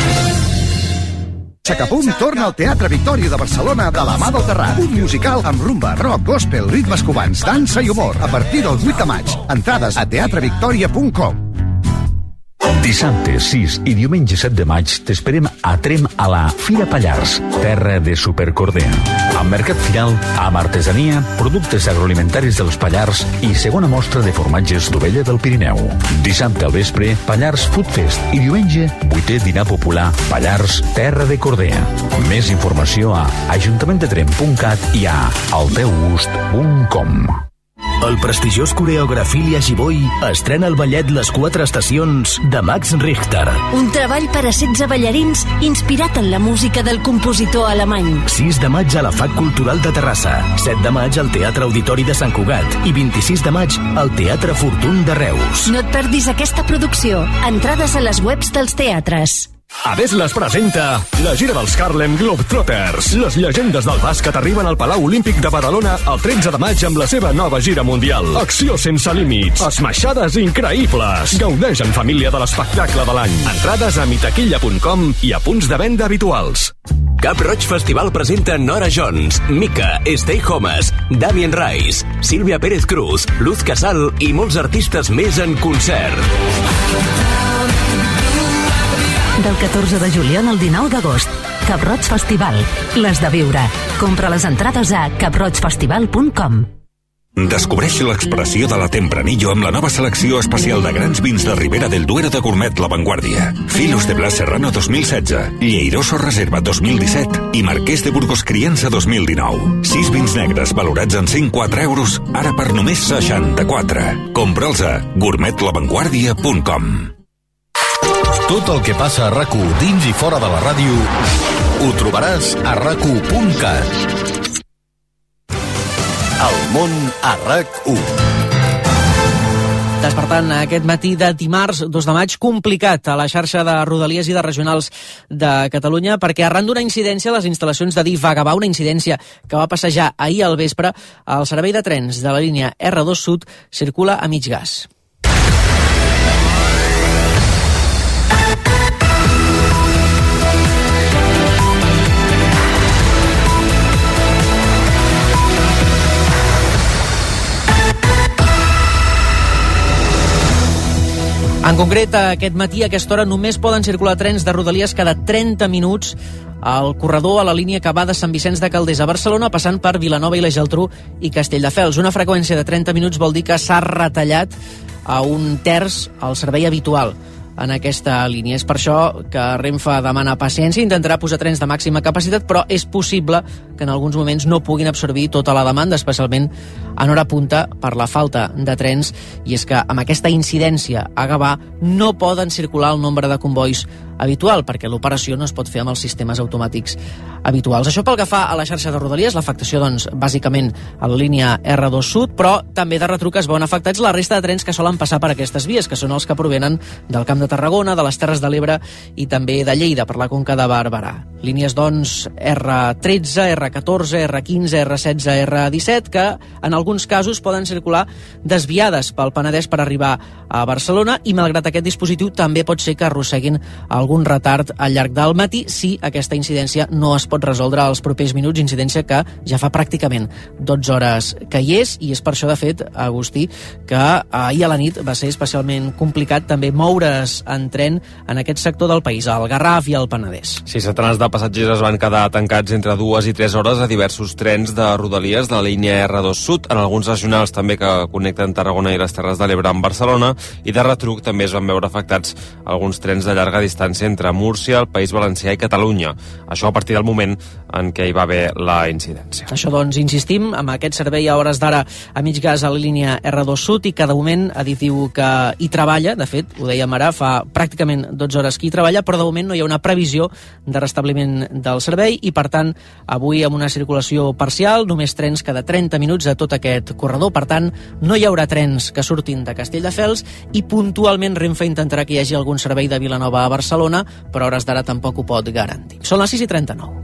Sacapunt torna al Teatre Victòria de Barcelona de la mà del Terrat. Un musical amb rumba, rock, gospel, ritmes cubans, dansa i humor. A partir del 8 de maig. Entrades a teatrevictoria.com. Dissabte 6 i diumenge 7 de maig t'esperem a Trem a la Fira Pallars, terra de supercorder. Amb mercat firal, amb artesania, productes agroalimentaris dels Pallars i segona mostra de formatges d'ovella del Pirineu. Dissabte al vespre, Pallars Food Fest i diumenge, 8è dinar popular Pallars, terra de corder. Més informació a ajuntamentdetrem.cat i a alteugust.com. El prestigiós coreògraf Ilya Giboy estrena el ballet Les 4 estacions de Max Richter. Un treball per a 16 ballarins inspirat en la música del compositor alemany. 6 de maig a la FAC Cultural de Terrassa, 7 de maig al Teatre Auditori de Sant Cugat i 26 de maig al Teatre Fortuny de Reus. No et perdis aquesta producció. Entrades a les webs dels teatres. Adeslas presenta la gira dels Harlem Globetrotters. Les llegendes del bàsquet arriben al Palau Olímpic de Badalona el 13 de maig amb la seva nova gira mundial. Acció sense límits, esmaixades increïbles. Gaudeix en família de l'espectacle de l'any. Entrades a mitaquilla.com i a punts de venda habituals. Cap Roig Festival presenta Nora Jones, Mika, Stay Homes, Damien Rice, Sílvia Pérez Cruz, Luz Casal i molts artistes més en concert. Del 14 de juliol al 19 d'agost. Cap Roig Festival. Les de viure. Compra les entrades a caproigfestival.com. Descobreix l'expressió de la Tempranillo amb la nova selecció especial de grans vins de Ribera del Duero de Gourmet La Vanguardia. Filos de Blas Serrano 2016, Lleiroso Reserva 2017 i Marquès de Burgos Criança 2019. 6 vins negres valorats en 104 euros, ara per només 64. Compra'ls a gourmetlavanguardia.com. Tot el que passa a RAC1 dins i fora de la ràdio ho trobaràs a rac1.cat. El món a RAC1. Despertant aquest matí de dimarts 2 de maig complicat a la xarxa de Rodalies i de regionals de Catalunya perquè arran d'una incidència a les instal·lacions de DIF va acabar una incidència que va passar ja ahir al vespre. El servei de trens de la línia R2 Sud circula a mig gas. En concret, aquest matí, a aquesta hora, només poden circular trens de Rodalies cada 30 minuts al corredor a la línia que va de Sant Vicenç de Calders a Barcelona, passant per Vilanova i la Geltrú i Castelldefels. Una freqüència de 30 minuts vol dir que s'ha retallat a 1/3 el servei habitual en aquesta línia. És per això que Renfe demana paciència, intentarà posar trens de màxima capacitat, però és possible que en alguns moments no puguin absorbir tota la demanda, especialment en hora punta per la falta de trens, i és que amb aquesta incidència a Gavà no poden circular el nombre de convois habitual, perquè l'operació no es pot fer amb els sistemes automàtics habituals. Això pel que fa a la xarxa de Rodalies, l'afectació, doncs, bàsicament a la línia R2 Sud, però també de retruc es veuen afectats la resta de trens que solen passar per aquestes vies, que són els que provenen del Camp de Tarragona, de les Terres de l'Ebre i també de Lleida, per la Conca de Barberà. Línies, doncs, R13, R14, R15, R16, R17, que en alguns casos poden circular desviades pel Penedès per arribar a Barcelona, i malgrat aquest dispositiu també pot ser que arrosseguin algun retard al llarg del matí si aquesta incidència no es pot resoldre als propers minuts, incidència que ja fa pràcticament 12 hores que hi és, i és per això, de fet, Agustí, que ahir a la nit va ser especialment complicat també moure's en tren en aquest sector del país, al Garraf i al Penedès. Sí, centenars de passatgers es van quedar tancats entre 2 i 3 hores a diversos trens de Rodalies de la línia R2 Sud, en alguns regionals també que connecten Tarragona i les Terres de l'Ebre amb Barcelona, i de retruc també es van veure afectats alguns trens de llarga distància entre Múrcia, el País Valencià i Catalunya. Això a partir del moment en què hi va haver la incidència. Això, doncs, insistim, amb aquest servei a hores d'ara a mig gas a la línia R2 Sud, i cada moment Adif diu que hi treballa, de fet, ho dèiem ara, fa pràcticament 12 hores que hi treballa, però de moment no hi ha una previsió de restabliment del servei, i per tant, avui amb una circulació parcial, només trens cada 30 minuts a tot aquest corredor. Per tant, no hi haurà trens que surtin de Castelldefels, i puntualment Renfe intentarà que hi hagi algun servei de Vilanova a Barcelona, però a hores d'ara tampoc ho pot garantir. Són les 6:39.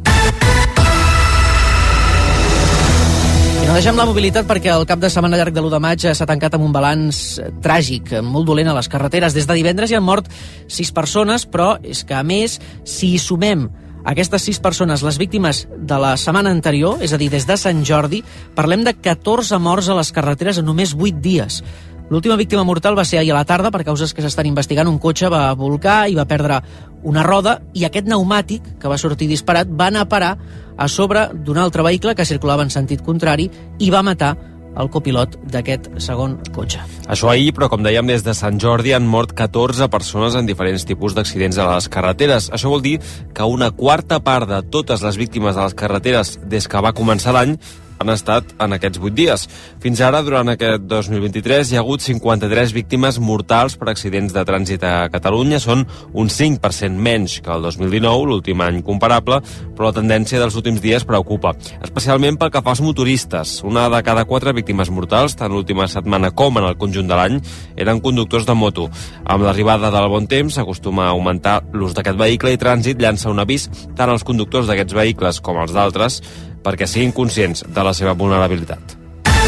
I no deixem la mobilitat perquè el cap de setmana llarg de l'1 de maig s'ha tancat amb un balanç tràgic, molt dolent a les carreteres. Des de divendres hi han mort 6 persones, però és que, a més, si hi sumem aquestes 6 persones, les víctimes de la setmana anterior, és a dir, des de Sant Jordi, parlem de 14 morts a les carreteres en només 8 dies. L'última víctima mortal va ser ahir a la tarda, per causes que s'estan investigant. Un cotxe va volcar i va perdre una roda, i aquest pneumàtic, que va sortir disparat, va anar a parar a sobre d'un altre vehicle que circulava en sentit contrari i va matar el copilot d'aquest segon cotxe. Això ahir, però com dèiem, des de Sant Jordi han mort 14 persones en diferents tipus d'accidents a les carreteres. Això vol dir que una quarta part de totes les víctimes de les carreteres des que va començar l'any han estat en aquests 8 dies. Fins ara, durant aquest 2023, hi ha hagut 53 víctimes mortals per accidents de trànsit a Catalunya. Són un 5% menys que el 2019, l'últim any comparable, però la tendència dels últims dies preocupa, especialment pel que fa als motoristes. Una de cada 4 víctimes mortals, tant l'última setmana com en el conjunt de l'any, eren conductors de moto. Amb l'arribada del bon temps s'acostuma a augmentar l'ús d'aquest vehicle i Trànsit llança un avís tant als conductors d'aquests vehicles com als d'altres perquè siguin conscients de la seva vulnerabilitat.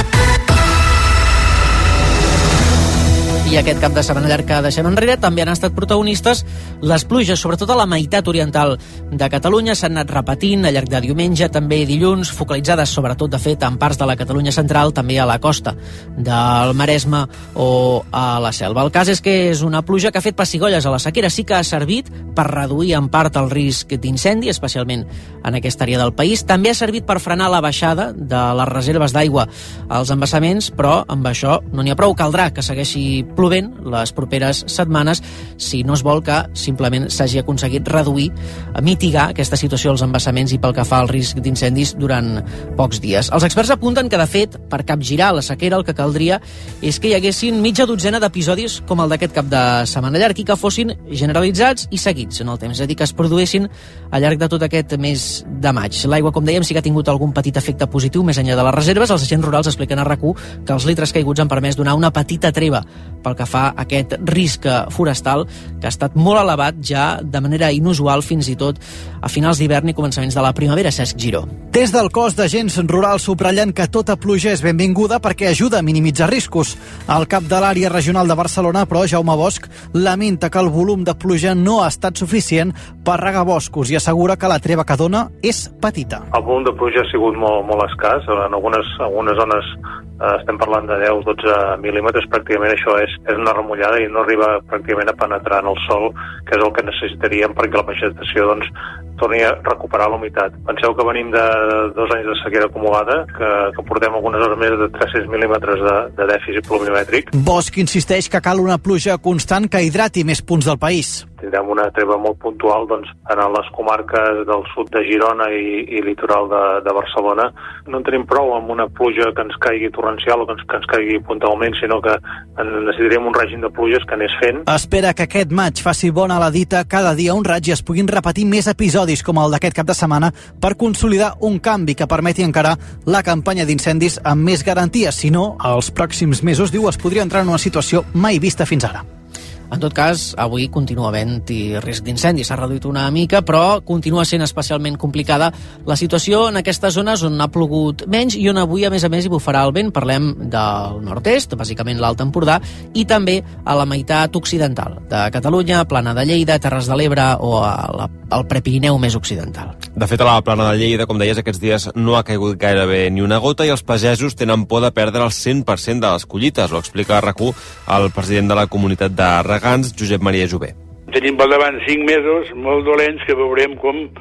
I aquest cap de setmana llarg que deixem enrere també han estat protagonistes les pluges, sobretot a la meitat oriental de Catalunya. S'han anat repetint al llarg de diumenge, també dilluns, focalitzades sobretot, de fet, en parts de la Catalunya central, també a la costa del Maresme o a la Selva. El cas és que és una pluja que ha fet pessigolles a la sequera. Sí que ha servit per reduir en part el risc d'incendi, especialment en aquesta àrea del país. També ha servit per frenar la baixada de les reserves d'aigua als embassaments, però amb això no n'hi ha prou. Caldrà que segueixi plovent les properes setmanes si no es vol que simplement s'hagi aconseguit reduir, mitigar aquesta situació als embassaments i pel que fa al risc d'incendis durant pocs dies. Els experts apunten que, de fet, per capgirar la sequera el que caldria és que hi haguessin mitja dotzena d'episodis com el d'aquest cap de setmana llarg i que fossin generalitzats i seguits en el temps, és a dir, que es produïssin al llarg de tot aquest mes de maig. L'aigua, com dèiem, sí que ha tingut algun petit efecte positiu més enllà de les reserves. Els agents rurals expliquen a RAC1 que els litres caiguts han permès donar una petita treva pel que fa a aquest risc forestal que ha estat molt elevat ja de manera inusual fins i tot a finals d'hivern i començaments de la primavera. Cesc Giró. Des del cos d'agents rurals subratllen que tota pluja és benvinguda perquè ajuda a minimitzar riscos. El cap de l'àrea regional de Barcelona, però, Jaume Bosch, lamenta que el volum de pluja no ha estat suficient per regar boscos i assegura que la treva que dona és petita. El volum de pluja ha sigut molt escàs. En algunes zones estem parlant de 10-12 mil·límetres. Pràcticament això és una remullada i no arriba pràcticament a penetrar en el sòl, que és el que necessitaríem perquè la vegetació torni a recuperar la humitat. Penseu que venim de 2 anys de sequera acumulada, que portem algunes hores més de 300 mil·límetres de dèficit pluviomètric. Bosch insisteix que cal una pluja constant que hidrati més punts del país. Tindrem una treva molt puntual en les comarques del sud de Girona i litoral de Barcelona. No en tenim prou amb una pluja que ens caigui torrencial o que ens caigui puntualment, sinó que necessitaríem un règim de pluges que anés fent. Espera que aquest maig faci bona la dita cada dia un raig i es puguin repetir més episodis com el d'aquest cap de setmana per consolidar un canvi que permeti encarar la campanya d'incendis amb més garanties. Si no, els pròxims mesos, diu, es podria entrar en una situació mai vista fins ara. En tot cas, avui continua havent-hi risc d'incendi. S'ha reduït una mica, però continua sent especialment complicada la situació en aquestes zones on ha plogut menys i on avui, a més, hi bufarà el vent. Parlem del nord-est, bàsicament l'Alt Empordà, i també a la meitat occidental de Catalunya, Plana de Lleida, Terres de l'Ebre o al Prepirineu més occidental. De fet, a la Plana de Lleida, com deies, aquests dies no ha caigut gairebé ni una gota i els pagesos tenen por de perdre el 100% de les collites. Ho explica a RAC1 el president de la comunitat de Regants, Josep Maria Jové. Tenim per davant 5 mesos molt dolents que veurem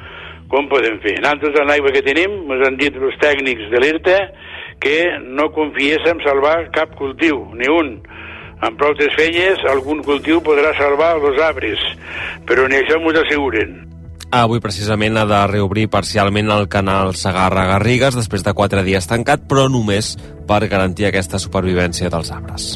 com podem fer. Nosaltres, en l'aigua que tenim, ens han dit els tècnics de l'IRTA que no confiéssim salvar cap cultiu, ni un. Amb prou feines, algun cultiu podrà salvar els arbres, però ni això m'ho asseguren. Avui precisament ha de reobrir parcialment el canal Segarra-Garrigues després de 4 dies tancat, però només per garantir aquesta supervivència dels arbres.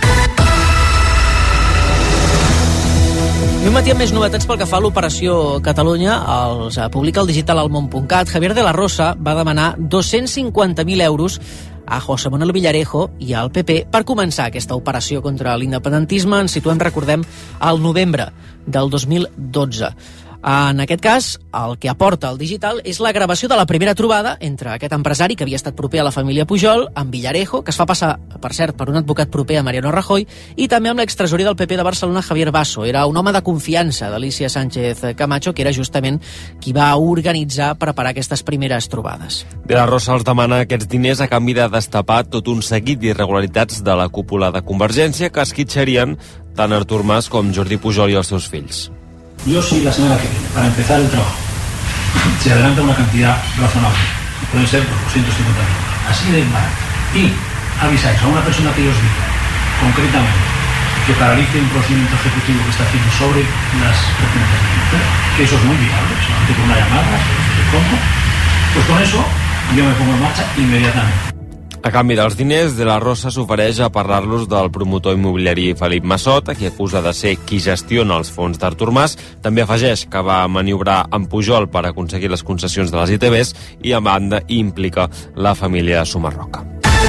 I un matí amb més novetats pel que fa a l'Operació Catalunya. Els publica el digital almond.cat. Javier de la Rosa va demanar 250.000 euros a José Manuel Villarejo i al PP per començar aquesta operació contra l'independentisme. Ens situem, recordem, al novembre del 2012. En aquest cas, el que aporta el digital és la gravació de la primera trobada entre aquest empresari que havia estat proper a la família Pujol, amb Villarejo, que es fa passar, per cert, per un advocat proper a Mariano Rajoy, i també amb l'extresori del PP de Barcelona, Javier Basso. Era un home de confiança d'Alicia Sánchez Camacho, que era justament qui va organitzar, preparar aquestes primeres trobades. De la Rosa els demana aquests diners a canvi de destapar tot un seguit d'irregularitats de la cúpula de Convergència que esquitxarien tant Artur Mas com Jordi Pujol i els seus fills. Yo sí, la semana que viene, para empezar el trabajo. Se adelanta una cantidad razonable. Pueden ser 250.000. Así de mal. Y avisáis a una persona que os diga, concretamente, que paralice un procedimiento ejecutivo que está haciendo sobre las pertenencias de la mujer, que eso es muy viable, solamente con una llamada, de cómo. Pues con eso yo me pongo en marcha inmediatamente. A canvi dels diners, De la Rosa s'ofereix a parlar-los del promotor immobiliari Felip Massot, a qui acusa de ser qui gestiona els fons d'Artur Mas. També afegeix que va maniobrar amb Pujol per aconseguir les concessions de les ITVs i, a banda, implica la família Sumarroca.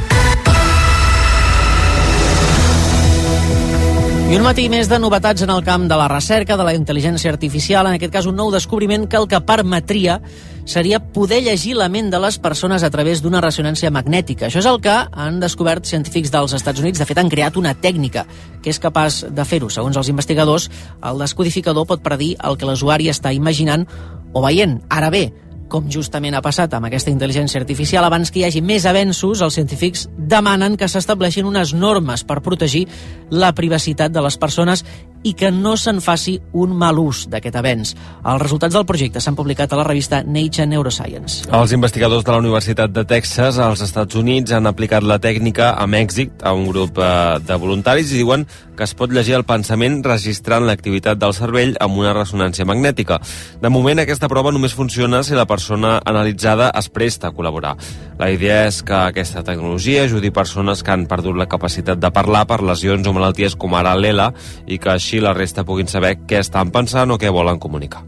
I un matí més de novetats en el camp de la recerca, de la intel·ligència artificial, en aquest cas un nou descobriment que el que permetria seria poder llegir la ment de les persones a través d'una ressonància magnètica. Això és el que han descobert científics dels Estats Units. De fet, han creat una tècnica que és capaç de fer-ho. Segons els investigadors, el descodificador pot predir el que l'usuari està imaginant o veient. Ara bé, com justament ha passat amb aquesta intel·ligència artificial, abans que hi hagi més avenços, els científics demanen que s'estableixin unes normes per protegir la privacitat de les persones i que no se'n faci un mal ús d'aquest avenç. Els resultats del projecte s'han publicat a la revista Nature Neuroscience. Els investigadors de la Universitat de Texas als Estats Units han aplicat la tècnica amb èxit a un grup de voluntaris i diuen que es pot llegir el pensament registrant l'activitat del cervell amb una ressonància magnètica. De moment, aquesta prova només funciona si la persona analitzada es presta a col·laborar. La idea és que aquesta tecnologia ajudi persones que han perdut la capacitat de parlar per lesions o malalties com ara l'ELA i que així la resta puguin saber què estan pensant o què volen comunicar.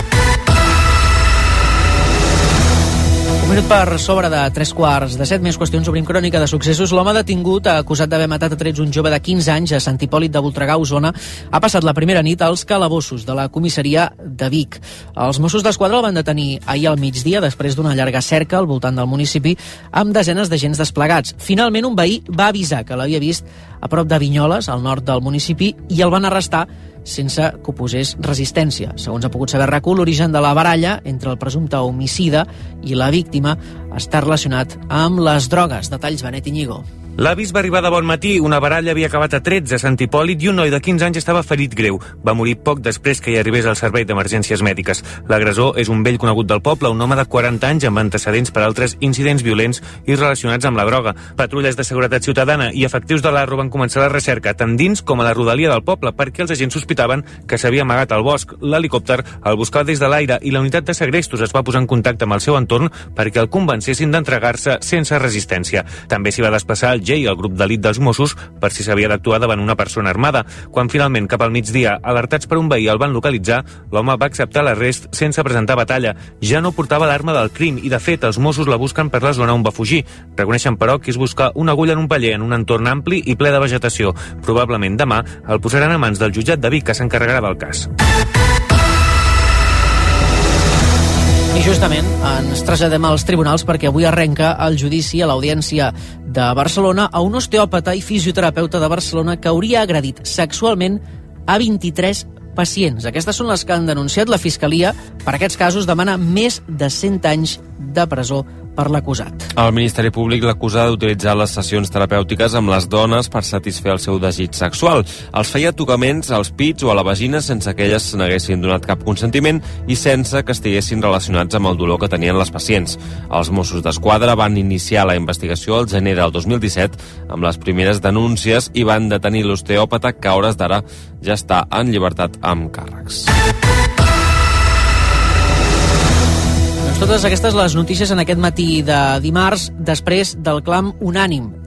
Un minut per sobre de 3:15. Més qüestions. Obrim crònica de successos. L'home detingut, acusat d'haver matat a trets un jove de 15 anys a Sant Hipòlit de Voltregà, Osona, ha passat la primera nit als calabossos de la comissaria de Vic. Els Mossos d'Esquadra el van detenir ahir al migdia després d'una llarga cerca al voltant del municipi amb desenes d'agents desplegats. Finalment, un veí va avisar que l'havia vist a prop de Vinyoles, al nord del municipi, i el van arrestar sense que oposés resistència. Segons ha pogut saber RAC1, l'origen de la baralla entre el presumpte homicida i la víctima està relacionat amb les drogues. Detalls, Benet Iñigo. L'avís va arribar de bon matí. Una baralla havia acabat a trets a Sant Hipòlit i un noi de 15 anys estava ferit greu. Va morir poc després que hi arribés al servei d'emergències mèdiques. L'agressor és un vell conegut del poble, un home de 40 anys amb antecedents per altres incidents violents i relacionats amb la droga. Patrulles de seguretat ciutadana i efectius de l'Arro van començar la recerca tant dins com a la rodalia del poble perquè els agents sospitaven que s'havia amagat al bosc. L'helicòpter el buscava des de l'aire i la unitat de segrestos es va posar en contacte amb el seu entorn perquè el convencessin d'entregar-se sense resistència. També s'hi va desplaçar el GEI, el grup d'elit dels Mossos, per si s'havia d'actuar davant una persona armada. Quan finalment, cap al migdia, alertats per un veí el van localitzar, l'home va acceptar l'arrest sense presentar batalla. Ja no portava l'arma del crim i, de fet, els Mossos la busquen per la zona on va fugir. Reconeixen, però, que és buscar una agulla en un paller en un entorn ampli i ple de vegetació. Probablement demà el posaran a mans del jutjat de Vic, que s'encarregarà del cas. I justament ens traslladem als tribunals perquè avui arrenca el judici a l'Audiència de Barcelona a un osteòpata i fisioterapeuta de Barcelona que hauria agredit sexualment a 23 pacients. Aquestes són les que han denunciat la Fiscalia. Per aquests casos demana més de 100 anys de presó per l'acusat. El Ministeri Públic l'acusa d'utilitzar les sessions terapèutiques amb les dones per satisfer el seu desig sexual. Els feia tocaments als pits o a la vagina sense que elles n'haguessin donat cap consentiment i sense que estiguessin relacionats amb el dolor que tenien les pacients. Els Mossos d'Esquadra van iniciar la investigació al gener del 2017 amb les primeres denúncies i van detenir l'osteòpata que a hores d'ara ja està en llibertat amb càrrecs. Totes aquestes les notícies en aquest matí de dimarts, després del clam unànim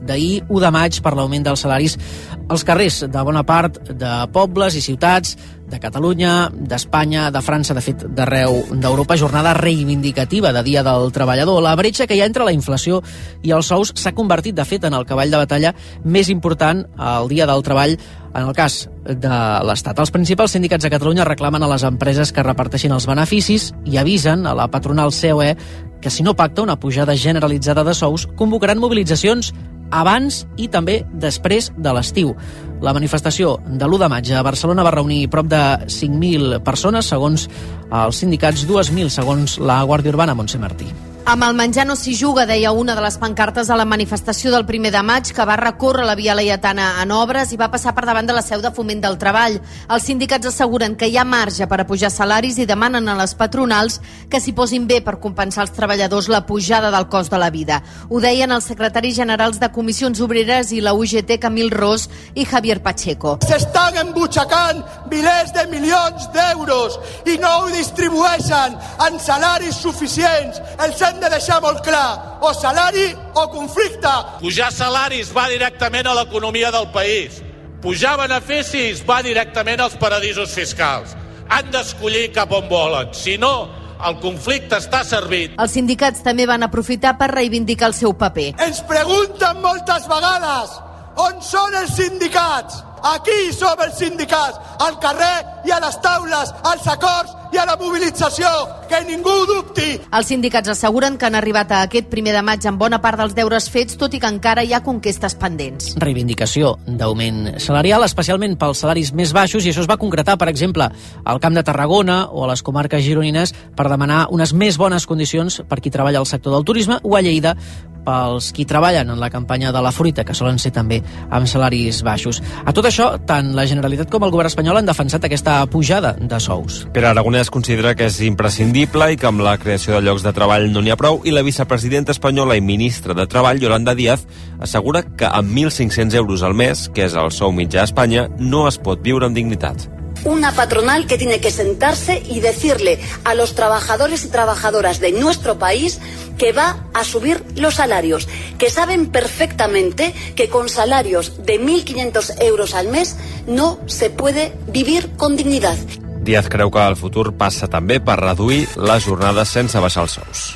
d'ahir, 1 de maig, per l'augment dels salaris als carrers de bona part de pobles i ciutats de Catalunya, d'Espanya, de França, de fet, d'arreu d'Europa. Jornada reivindicativa de Dia del Treballador. La bretxa que hi ha entre la inflació i els sous s'ha convertit, de fet, en el cavall de batalla més important al Dia del Treball en el cas de l'Estat. Els principals sindicats de Catalunya reclamen a les empreses que reparteixin els beneficis i avisen a la patronal COE que si no pacta una pujada generalitzada de sous, convocaran mobilitzacions abans i també després de l'estiu. La manifestació de l'1 de maig a Barcelona va reunir prop de 5.000 persones, segons els sindicats, 2.000 segons la Guàrdia Urbana. Montse Martí. Amb el menjar no s'hi juga, deia una de les pancartes a la manifestació del 1 de maig, que va recórrer la Via Laietana en obres i va passar per davant de la seu de Foment del Treball. Els sindicats asseguren que hi ha marge per apujar salaris i demanen a les patronals que s'hi posin bé per compensar als treballadors la pujada del cost de la vida. Ho deien els secretaris generals de Comissions Obreres i la UGT, Camil Ros i Javier Pacheco. S'estan embutxacant milers de milions d'euros i no ho distribueixen en salaris suficients. Els hem de deixar molt clar, o salari o conflicte. Pujar salaris va directament a l'economia del país. Pujar beneficis va directament als paradisos fiscals. Han d'escollir cap on volen. Si no, el conflicte està servit. Els sindicats també van aprofitar per reivindicar el seu paper. Ens pregunten moltes vegades on són els sindicats. Aquí som els sindicats, al carrer i a les taules, als acords i a la mobilització, que ningú dubti. Els sindicats asseguren que han arribat a aquest 1 de maig amb bona part dels deures fets, tot i que encara hi ha conquestes pendents. Reivindicació d'augment salarial, especialment pels salaris més baixos, i això es va concretar, per exemple, al Camp de Tarragona o a les comarques gironines per demanar unes més bones condicions per qui treballa al sector del turisme, o a Lleida pels qui treballen en la campanya de la fruita, que solen ser també amb salaris baixos. A tot això, tant la Generalitat com el govern espanyol han defensat aquesta pujada de sous. Pere Aragonès considera que és imprescindible i que amb la creació de llocs de treball no n'hi ha prou, i la vicepresidenta espanyola i ministra de Treball, Yolanda Díaz, assegura que amb 1.500 euros al mes, que és el sou mitjà a Espanya, no es pot viure amb dignitat. Una patronal que tiene que sentarse y decirle a los trabajadores y trabajadoras de nuestro país que va a subir los salarios, que saben perfectamente que con salarios de 1.500 euros al mes no se puede vivir con dignidad. Díaz creu que el futur passa també per reduir les jornades sense baixar els sous.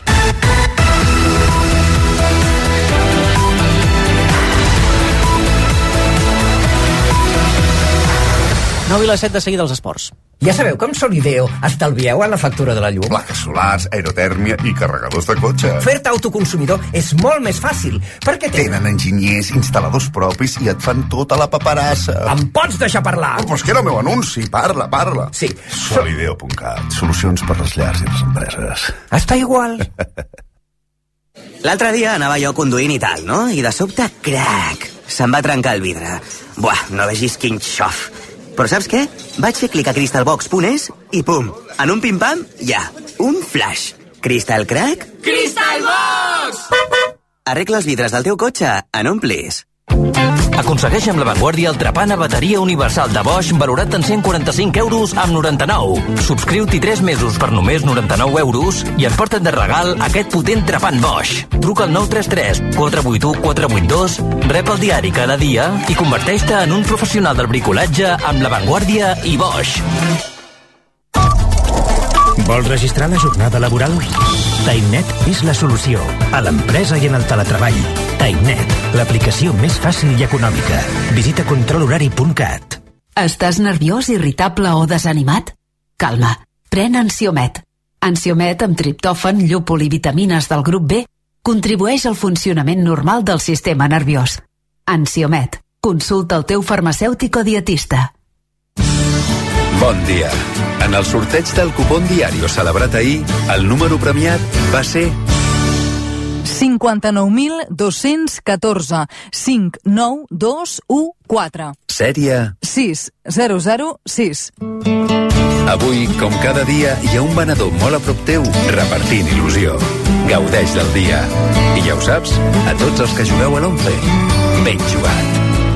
I les 7 de seguida als esports. Ja sabeu que amb Solideo estalvieu en la factura de la llum? Plaques solars, aerotèrmia i carregadors de cotxe. Fer-te autoconsumidor és molt més fàcil, perquè tenen enginyers, instal·ladors propis i et fan tota la paperassa. Em pots deixar parlar? Però és que era el meu anunci, parla. Sí. Solideo.cat, solucions per les llars i les empreses. Està igual. L'altre dia anava jo conduint i tal, no? I de sobte, crac, se'm va trencar el vidre. Buah, no vegis quin xof. Però saps què? Vaig fer clic a crystalbox.es i pum, en un pim-pam, ja, un flash. Crystal Crack? Crystalbox! Arregla els vidres del teu cotxe en un plis. Aconsegueix amb l'avantguàrdia el trepant a bateria universal de Bosch valorat en 145 euros amb 99. Subscriu-t'hi 3 mesos per només 99 euros i emporta't de regal aquest potent trepant Bosch. Truca al 933 481 482, rep el diari cada dia i converteix-te en un professional del bricolatge amb l'avantguàrdia i Bosch. Vols registrar la jornada laboral? TimeNet és la solució a l'empresa i en el teletreball. TimeNet, l'aplicació més fàcil i econòmica. Visita controlhorari.cat. Estàs nerviós, irritable o desanimat? Calma, pren Ansiomet. Ansiomet amb triptòfan, llúpol i vitamines del grup B contribueix al funcionament normal del sistema nerviós. Ansiomet. Consulta el teu farmacèutic o dietista. Bon dia. En el sorteig del cupón diario celebrat ahir, el número premiat va ser 59.214 59214. Sèrie 6006. Avui, com cada dia, hi ha un venedor molt a prop teu repartint il·lusió. Gaudeix del dia. I ja ho saps, a tots els que jugueu a l'11, ben jugat.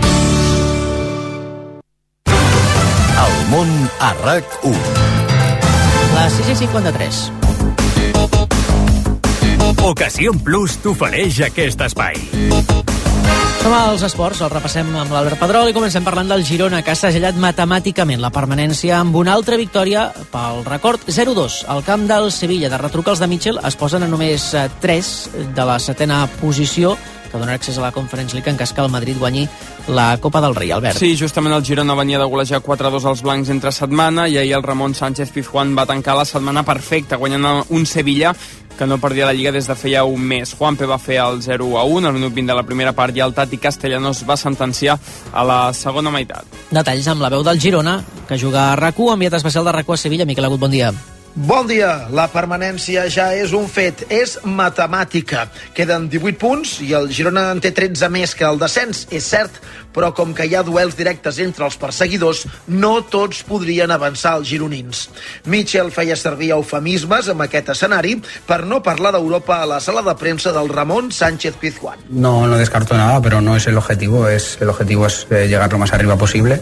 El món a RAC1. Les 6:53. Ocasión Plus t'ofereix aquest espai. Som als esports, el repassem amb l'Albert Pedrol i comencem parlant del Girona, que ha segellat matemàticament la permanència amb una altra victòria pel record 0-2 al camp del Sevilla. De retruc, els de Mitchell es posen a només 3 de la 7ª posició, que donarà accés a la Conference League en cas que el Madrid guanyi la Copa del Rei. Albert. Sí, justament el Girona venia de golejar 4-2 als blancs entre setmana i ahir el Ramon Sánchez Pizjuán va tancar la setmana perfecta, guanyant un Sevilla que no perdia la Lliga des de feia un mes. Juanpe va fer el 0-1 al minut 20 de la primera part i el Tati Castellanos va sentenciar a la segona meitat. Detalls amb la veu del Girona, que juga a RAC1, enviat especial de RAC1 a Sevilla. Miquel Agut, bon dia. Bon dia. La permanència ja és un fet, és matemàtica. Queden 18 punts i el Girona en té 13 més que el descens, és cert, però com que hi ha duels directes entre els perseguidors, no tots podrien avançar els gironins. Mitchell feia servir eufemismes amb aquest escenari per no parlar d'Europa a la sala de premsa del Ramon Sánchez Pizjuán. No descarto nada, pero no es el objetivo. El objetivo es llegar lo más arriba posible.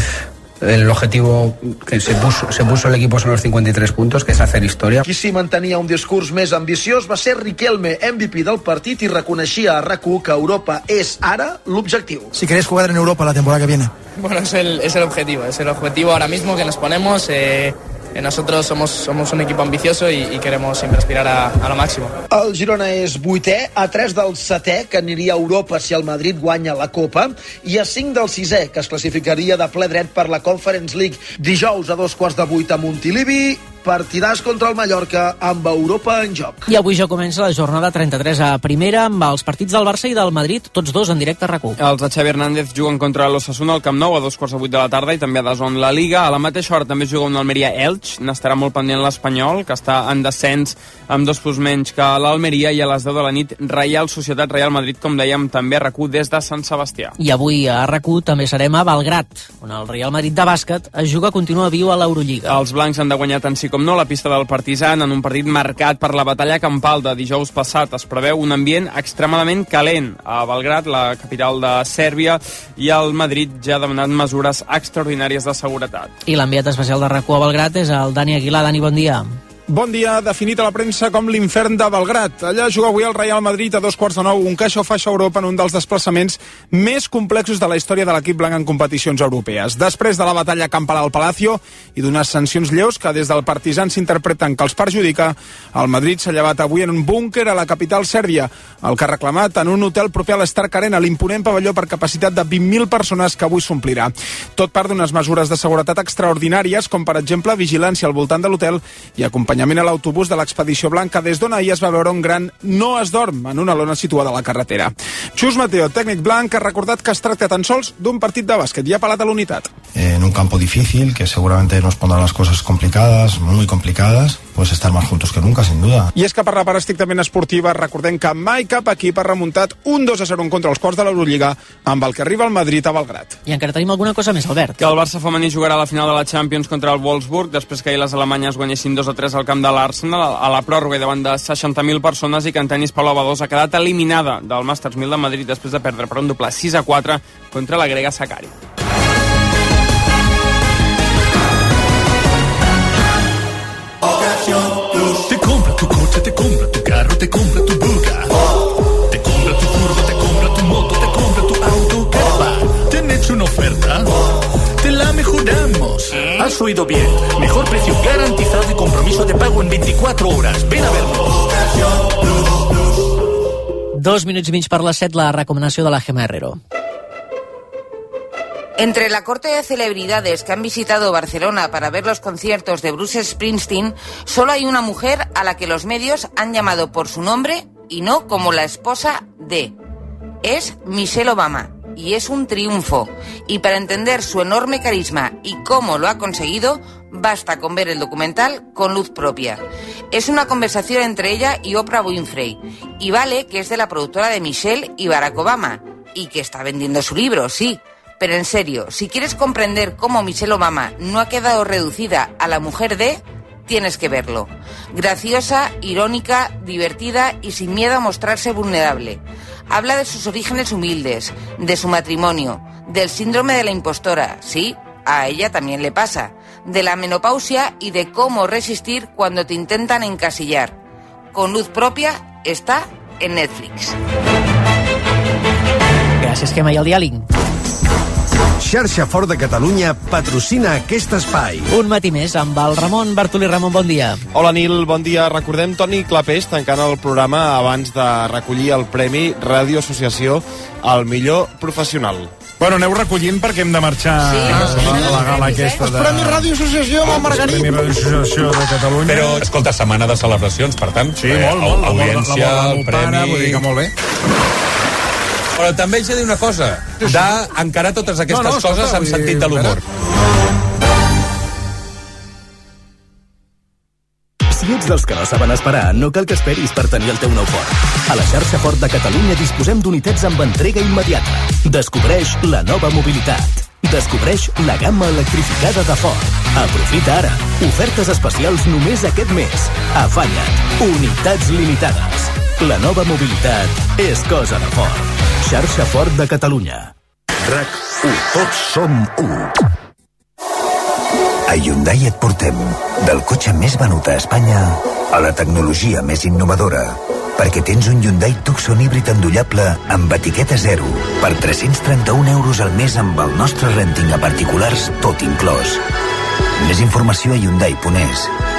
El objetivo que se puso el equipo son los 53 puntos, que es hacer historia. Qui sí mantenia un discurs més ambiciós va ser Riquelme, MVP del partit, i reconeixia a RAC1 que Europa és ara l'objectiu. Si queréis jugar en Europa la temporada que viene. Bueno, es el objetivo ahora mismo que nos ponemos. Nosotros somos un equipo ambicioso y queremos siempre aspirar a lo máximo. El Girona és 8è, a 3 del 7è, que aniria a Europa si el Madrid guanya la Copa, i a 5 del 6è, que es classificaria de ple dret per la Conference League. Dijous a 7:15 a Montilivi, partidàs contra el Mallorca amb Europa en joc. I avui ja comença la jornada 33 a primera amb els partits del Barça i del Madrid, tots dos en directe a RAC1. Els de Xavi Hernández juguen contra l'Osasuna al Camp Nou a 2:15 de la tarda i també a DAZN la Liga. A la mateixa hora també juga un Almeria-Elx. N'estarà molt pendent l'Espanyol, que està en descens amb 2 punts menys que l'Almeria, i a les 10 de la nit Reial Societat Real Madrid, com dèiem, també a RAC1 des de Sant Sebastià. I avui a RAC1 també serem a Belgrat, on el Real Madrid de bàsquet es juga continua viu a l'Eurolliga. Els blancs han de guanyar tant sí com no la pista del Partizan en un partit marcat per la batalla campal de dijous passat. Es preveu un ambient extremadament calent a Belgrat, la capital de Sèrbia, i el Madrid ja ha demanat mesures extraordinàries de seguretat. I l'enviat especial de RAC1 a Belgrat és el Dani Aguilar. Dani, bon dia. Bon dia, definit a la premsa com l'infern de Belgrat. Allà juga avui el Real Madrid a 8:45, un caixa o faixa Europa en un dels desplaçaments més complexos de la història de l'equip blanc en competicions europees. Després de la batalla campal al Palacio i d'unes sancions lleus que des del Partizan s'interpreten que els perjudica, el Madrid s'ha llevat avui en un búnquer a la capital sèrbia, el que ha reclamat en un hotel proper a l'Stark Arena, l'imponent pavelló per capacitat de 20.000 persones que avui s'omplirà. Tot part d'unes mesures de seguretat extraordinàries, com per exemple vigilància al voltant de l'hotel i acompanyament a l'autobús de l'expedició blanca, des d'on ahir es va veure un gran "no es dorm" en una lona situada a la carretera. Chus Mateo, tècnic blanc, ha recordat que es tracta tan sols d'un partit de bàsquet i ha apel·lat a l'unitat. En un campo difícil, que seguramente nos pondrá las cosas complicadas, muy complicadas, pues estar más juntos que nunca, sin duda. I és que per la part estrictament esportiva recordem que mai cap equip ha remuntat un 2-0 contra els quarts de l'Eurolliga, amb el que arriba el Madrid a Belgrat. I encara tenim alguna cosa més, Albert. Que el Barça femení jugarà a la final de la Champions contra el Wolfsburg, després que ahir les alemanyes guanyessin 2-3 al camp de l'Arsenal a la pròrroga davant de 60.000 persones, i que en tenis Paula Badosa ha quedat eliminada del Masters 1000 de Madrid després de perdre per un doble 6-4 contra la grega Sakkari. Te compra tu coche, te compra tu carro, te compra tu Buga. Te compra tu curva, te compra tu moto, te compra tu auto. ¿Qué va? ¿Te han hecho una oferta? Te la mejoramos. Has oído bien. Mejor precio garantizado y compromiso de pago en 24 horas. Ven a vernos. 2 minuts i mig per les 7, la recomanació de la Gemma Herrero. Entre la corte de celebridades que han visitado Barcelona para ver los conciertos de Bruce Springsteen, solo hay una mujer a la que los medios han llamado por su nombre y no como la esposa de. Es Michelle Obama, y es un triunfo. Y para entender su enorme carisma y cómo lo ha conseguido, basta con ver el documental Con luz propia. Es una conversación entre ella y Oprah Winfrey, y vale que es de la productora de Michelle y Barack Obama, y que está vendiendo su libro, sí. Pero en serio, si quieres comprender cómo Michelle Obama no ha quedado reducida a la mujer de, tienes que verlo. Graciosa, irónica, divertida y sin miedo a mostrarse vulnerable. Habla de sus orígenes humildes, de su matrimonio, del síndrome de la impostora, sí, a ella también le pasa, de la menopausia y de cómo resistir cuando te intentan encasillar. Con luz propia está en Netflix. Gràcies, Gemma, i el diàleg. Xarxa Fort de Catalunya patrocina aquest espai. Un matí més amb el Ramon Bartolí. Ramon, bon dia. Hola, Nil, bon dia. Recordem Toni Clapés tancant el programa abans de recollir el Premi Ràdio Associació al millor professional. Bueno, aneu recollint perquè hem de marxar a la gala aquesta de... Premi Ràdio Associació amb el Margarit. Premi Ràdio Associació de Catalunya. Però, escolta, setmana de celebracions, per tant... Sí, molt. Audiència, el premi... Vull dir que molt bé. Però també haig de dir una cosa, d'encarar totes aquestes coses amb sentit de l'humor. Si ets dels que no saben esperar, no cal que esperis per tenir el teu nou Ford. A la xarxa Ford de Catalunya disposem d'unitats amb entrega immediata. Descobreix la nova mobilitat. Descobreix la gamma electrificada de Ford. Aprofita ara. Ofertes especials només aquest mes. Afanya't. Unitats limitades. La nova mobilitat és cosa de Ford. Xarxa Ford de Catalunya. RAC1. Tots som 1. A Hyundai et portem del cotxe més venut a Espanya a la tecnologia més innovadora, perquè tens un Hyundai Tucson híbrid endollable amb etiqueta 0 per 331 euros al mes amb el nostre renting a particulars tot inclòs. Més informació a Hyundai.es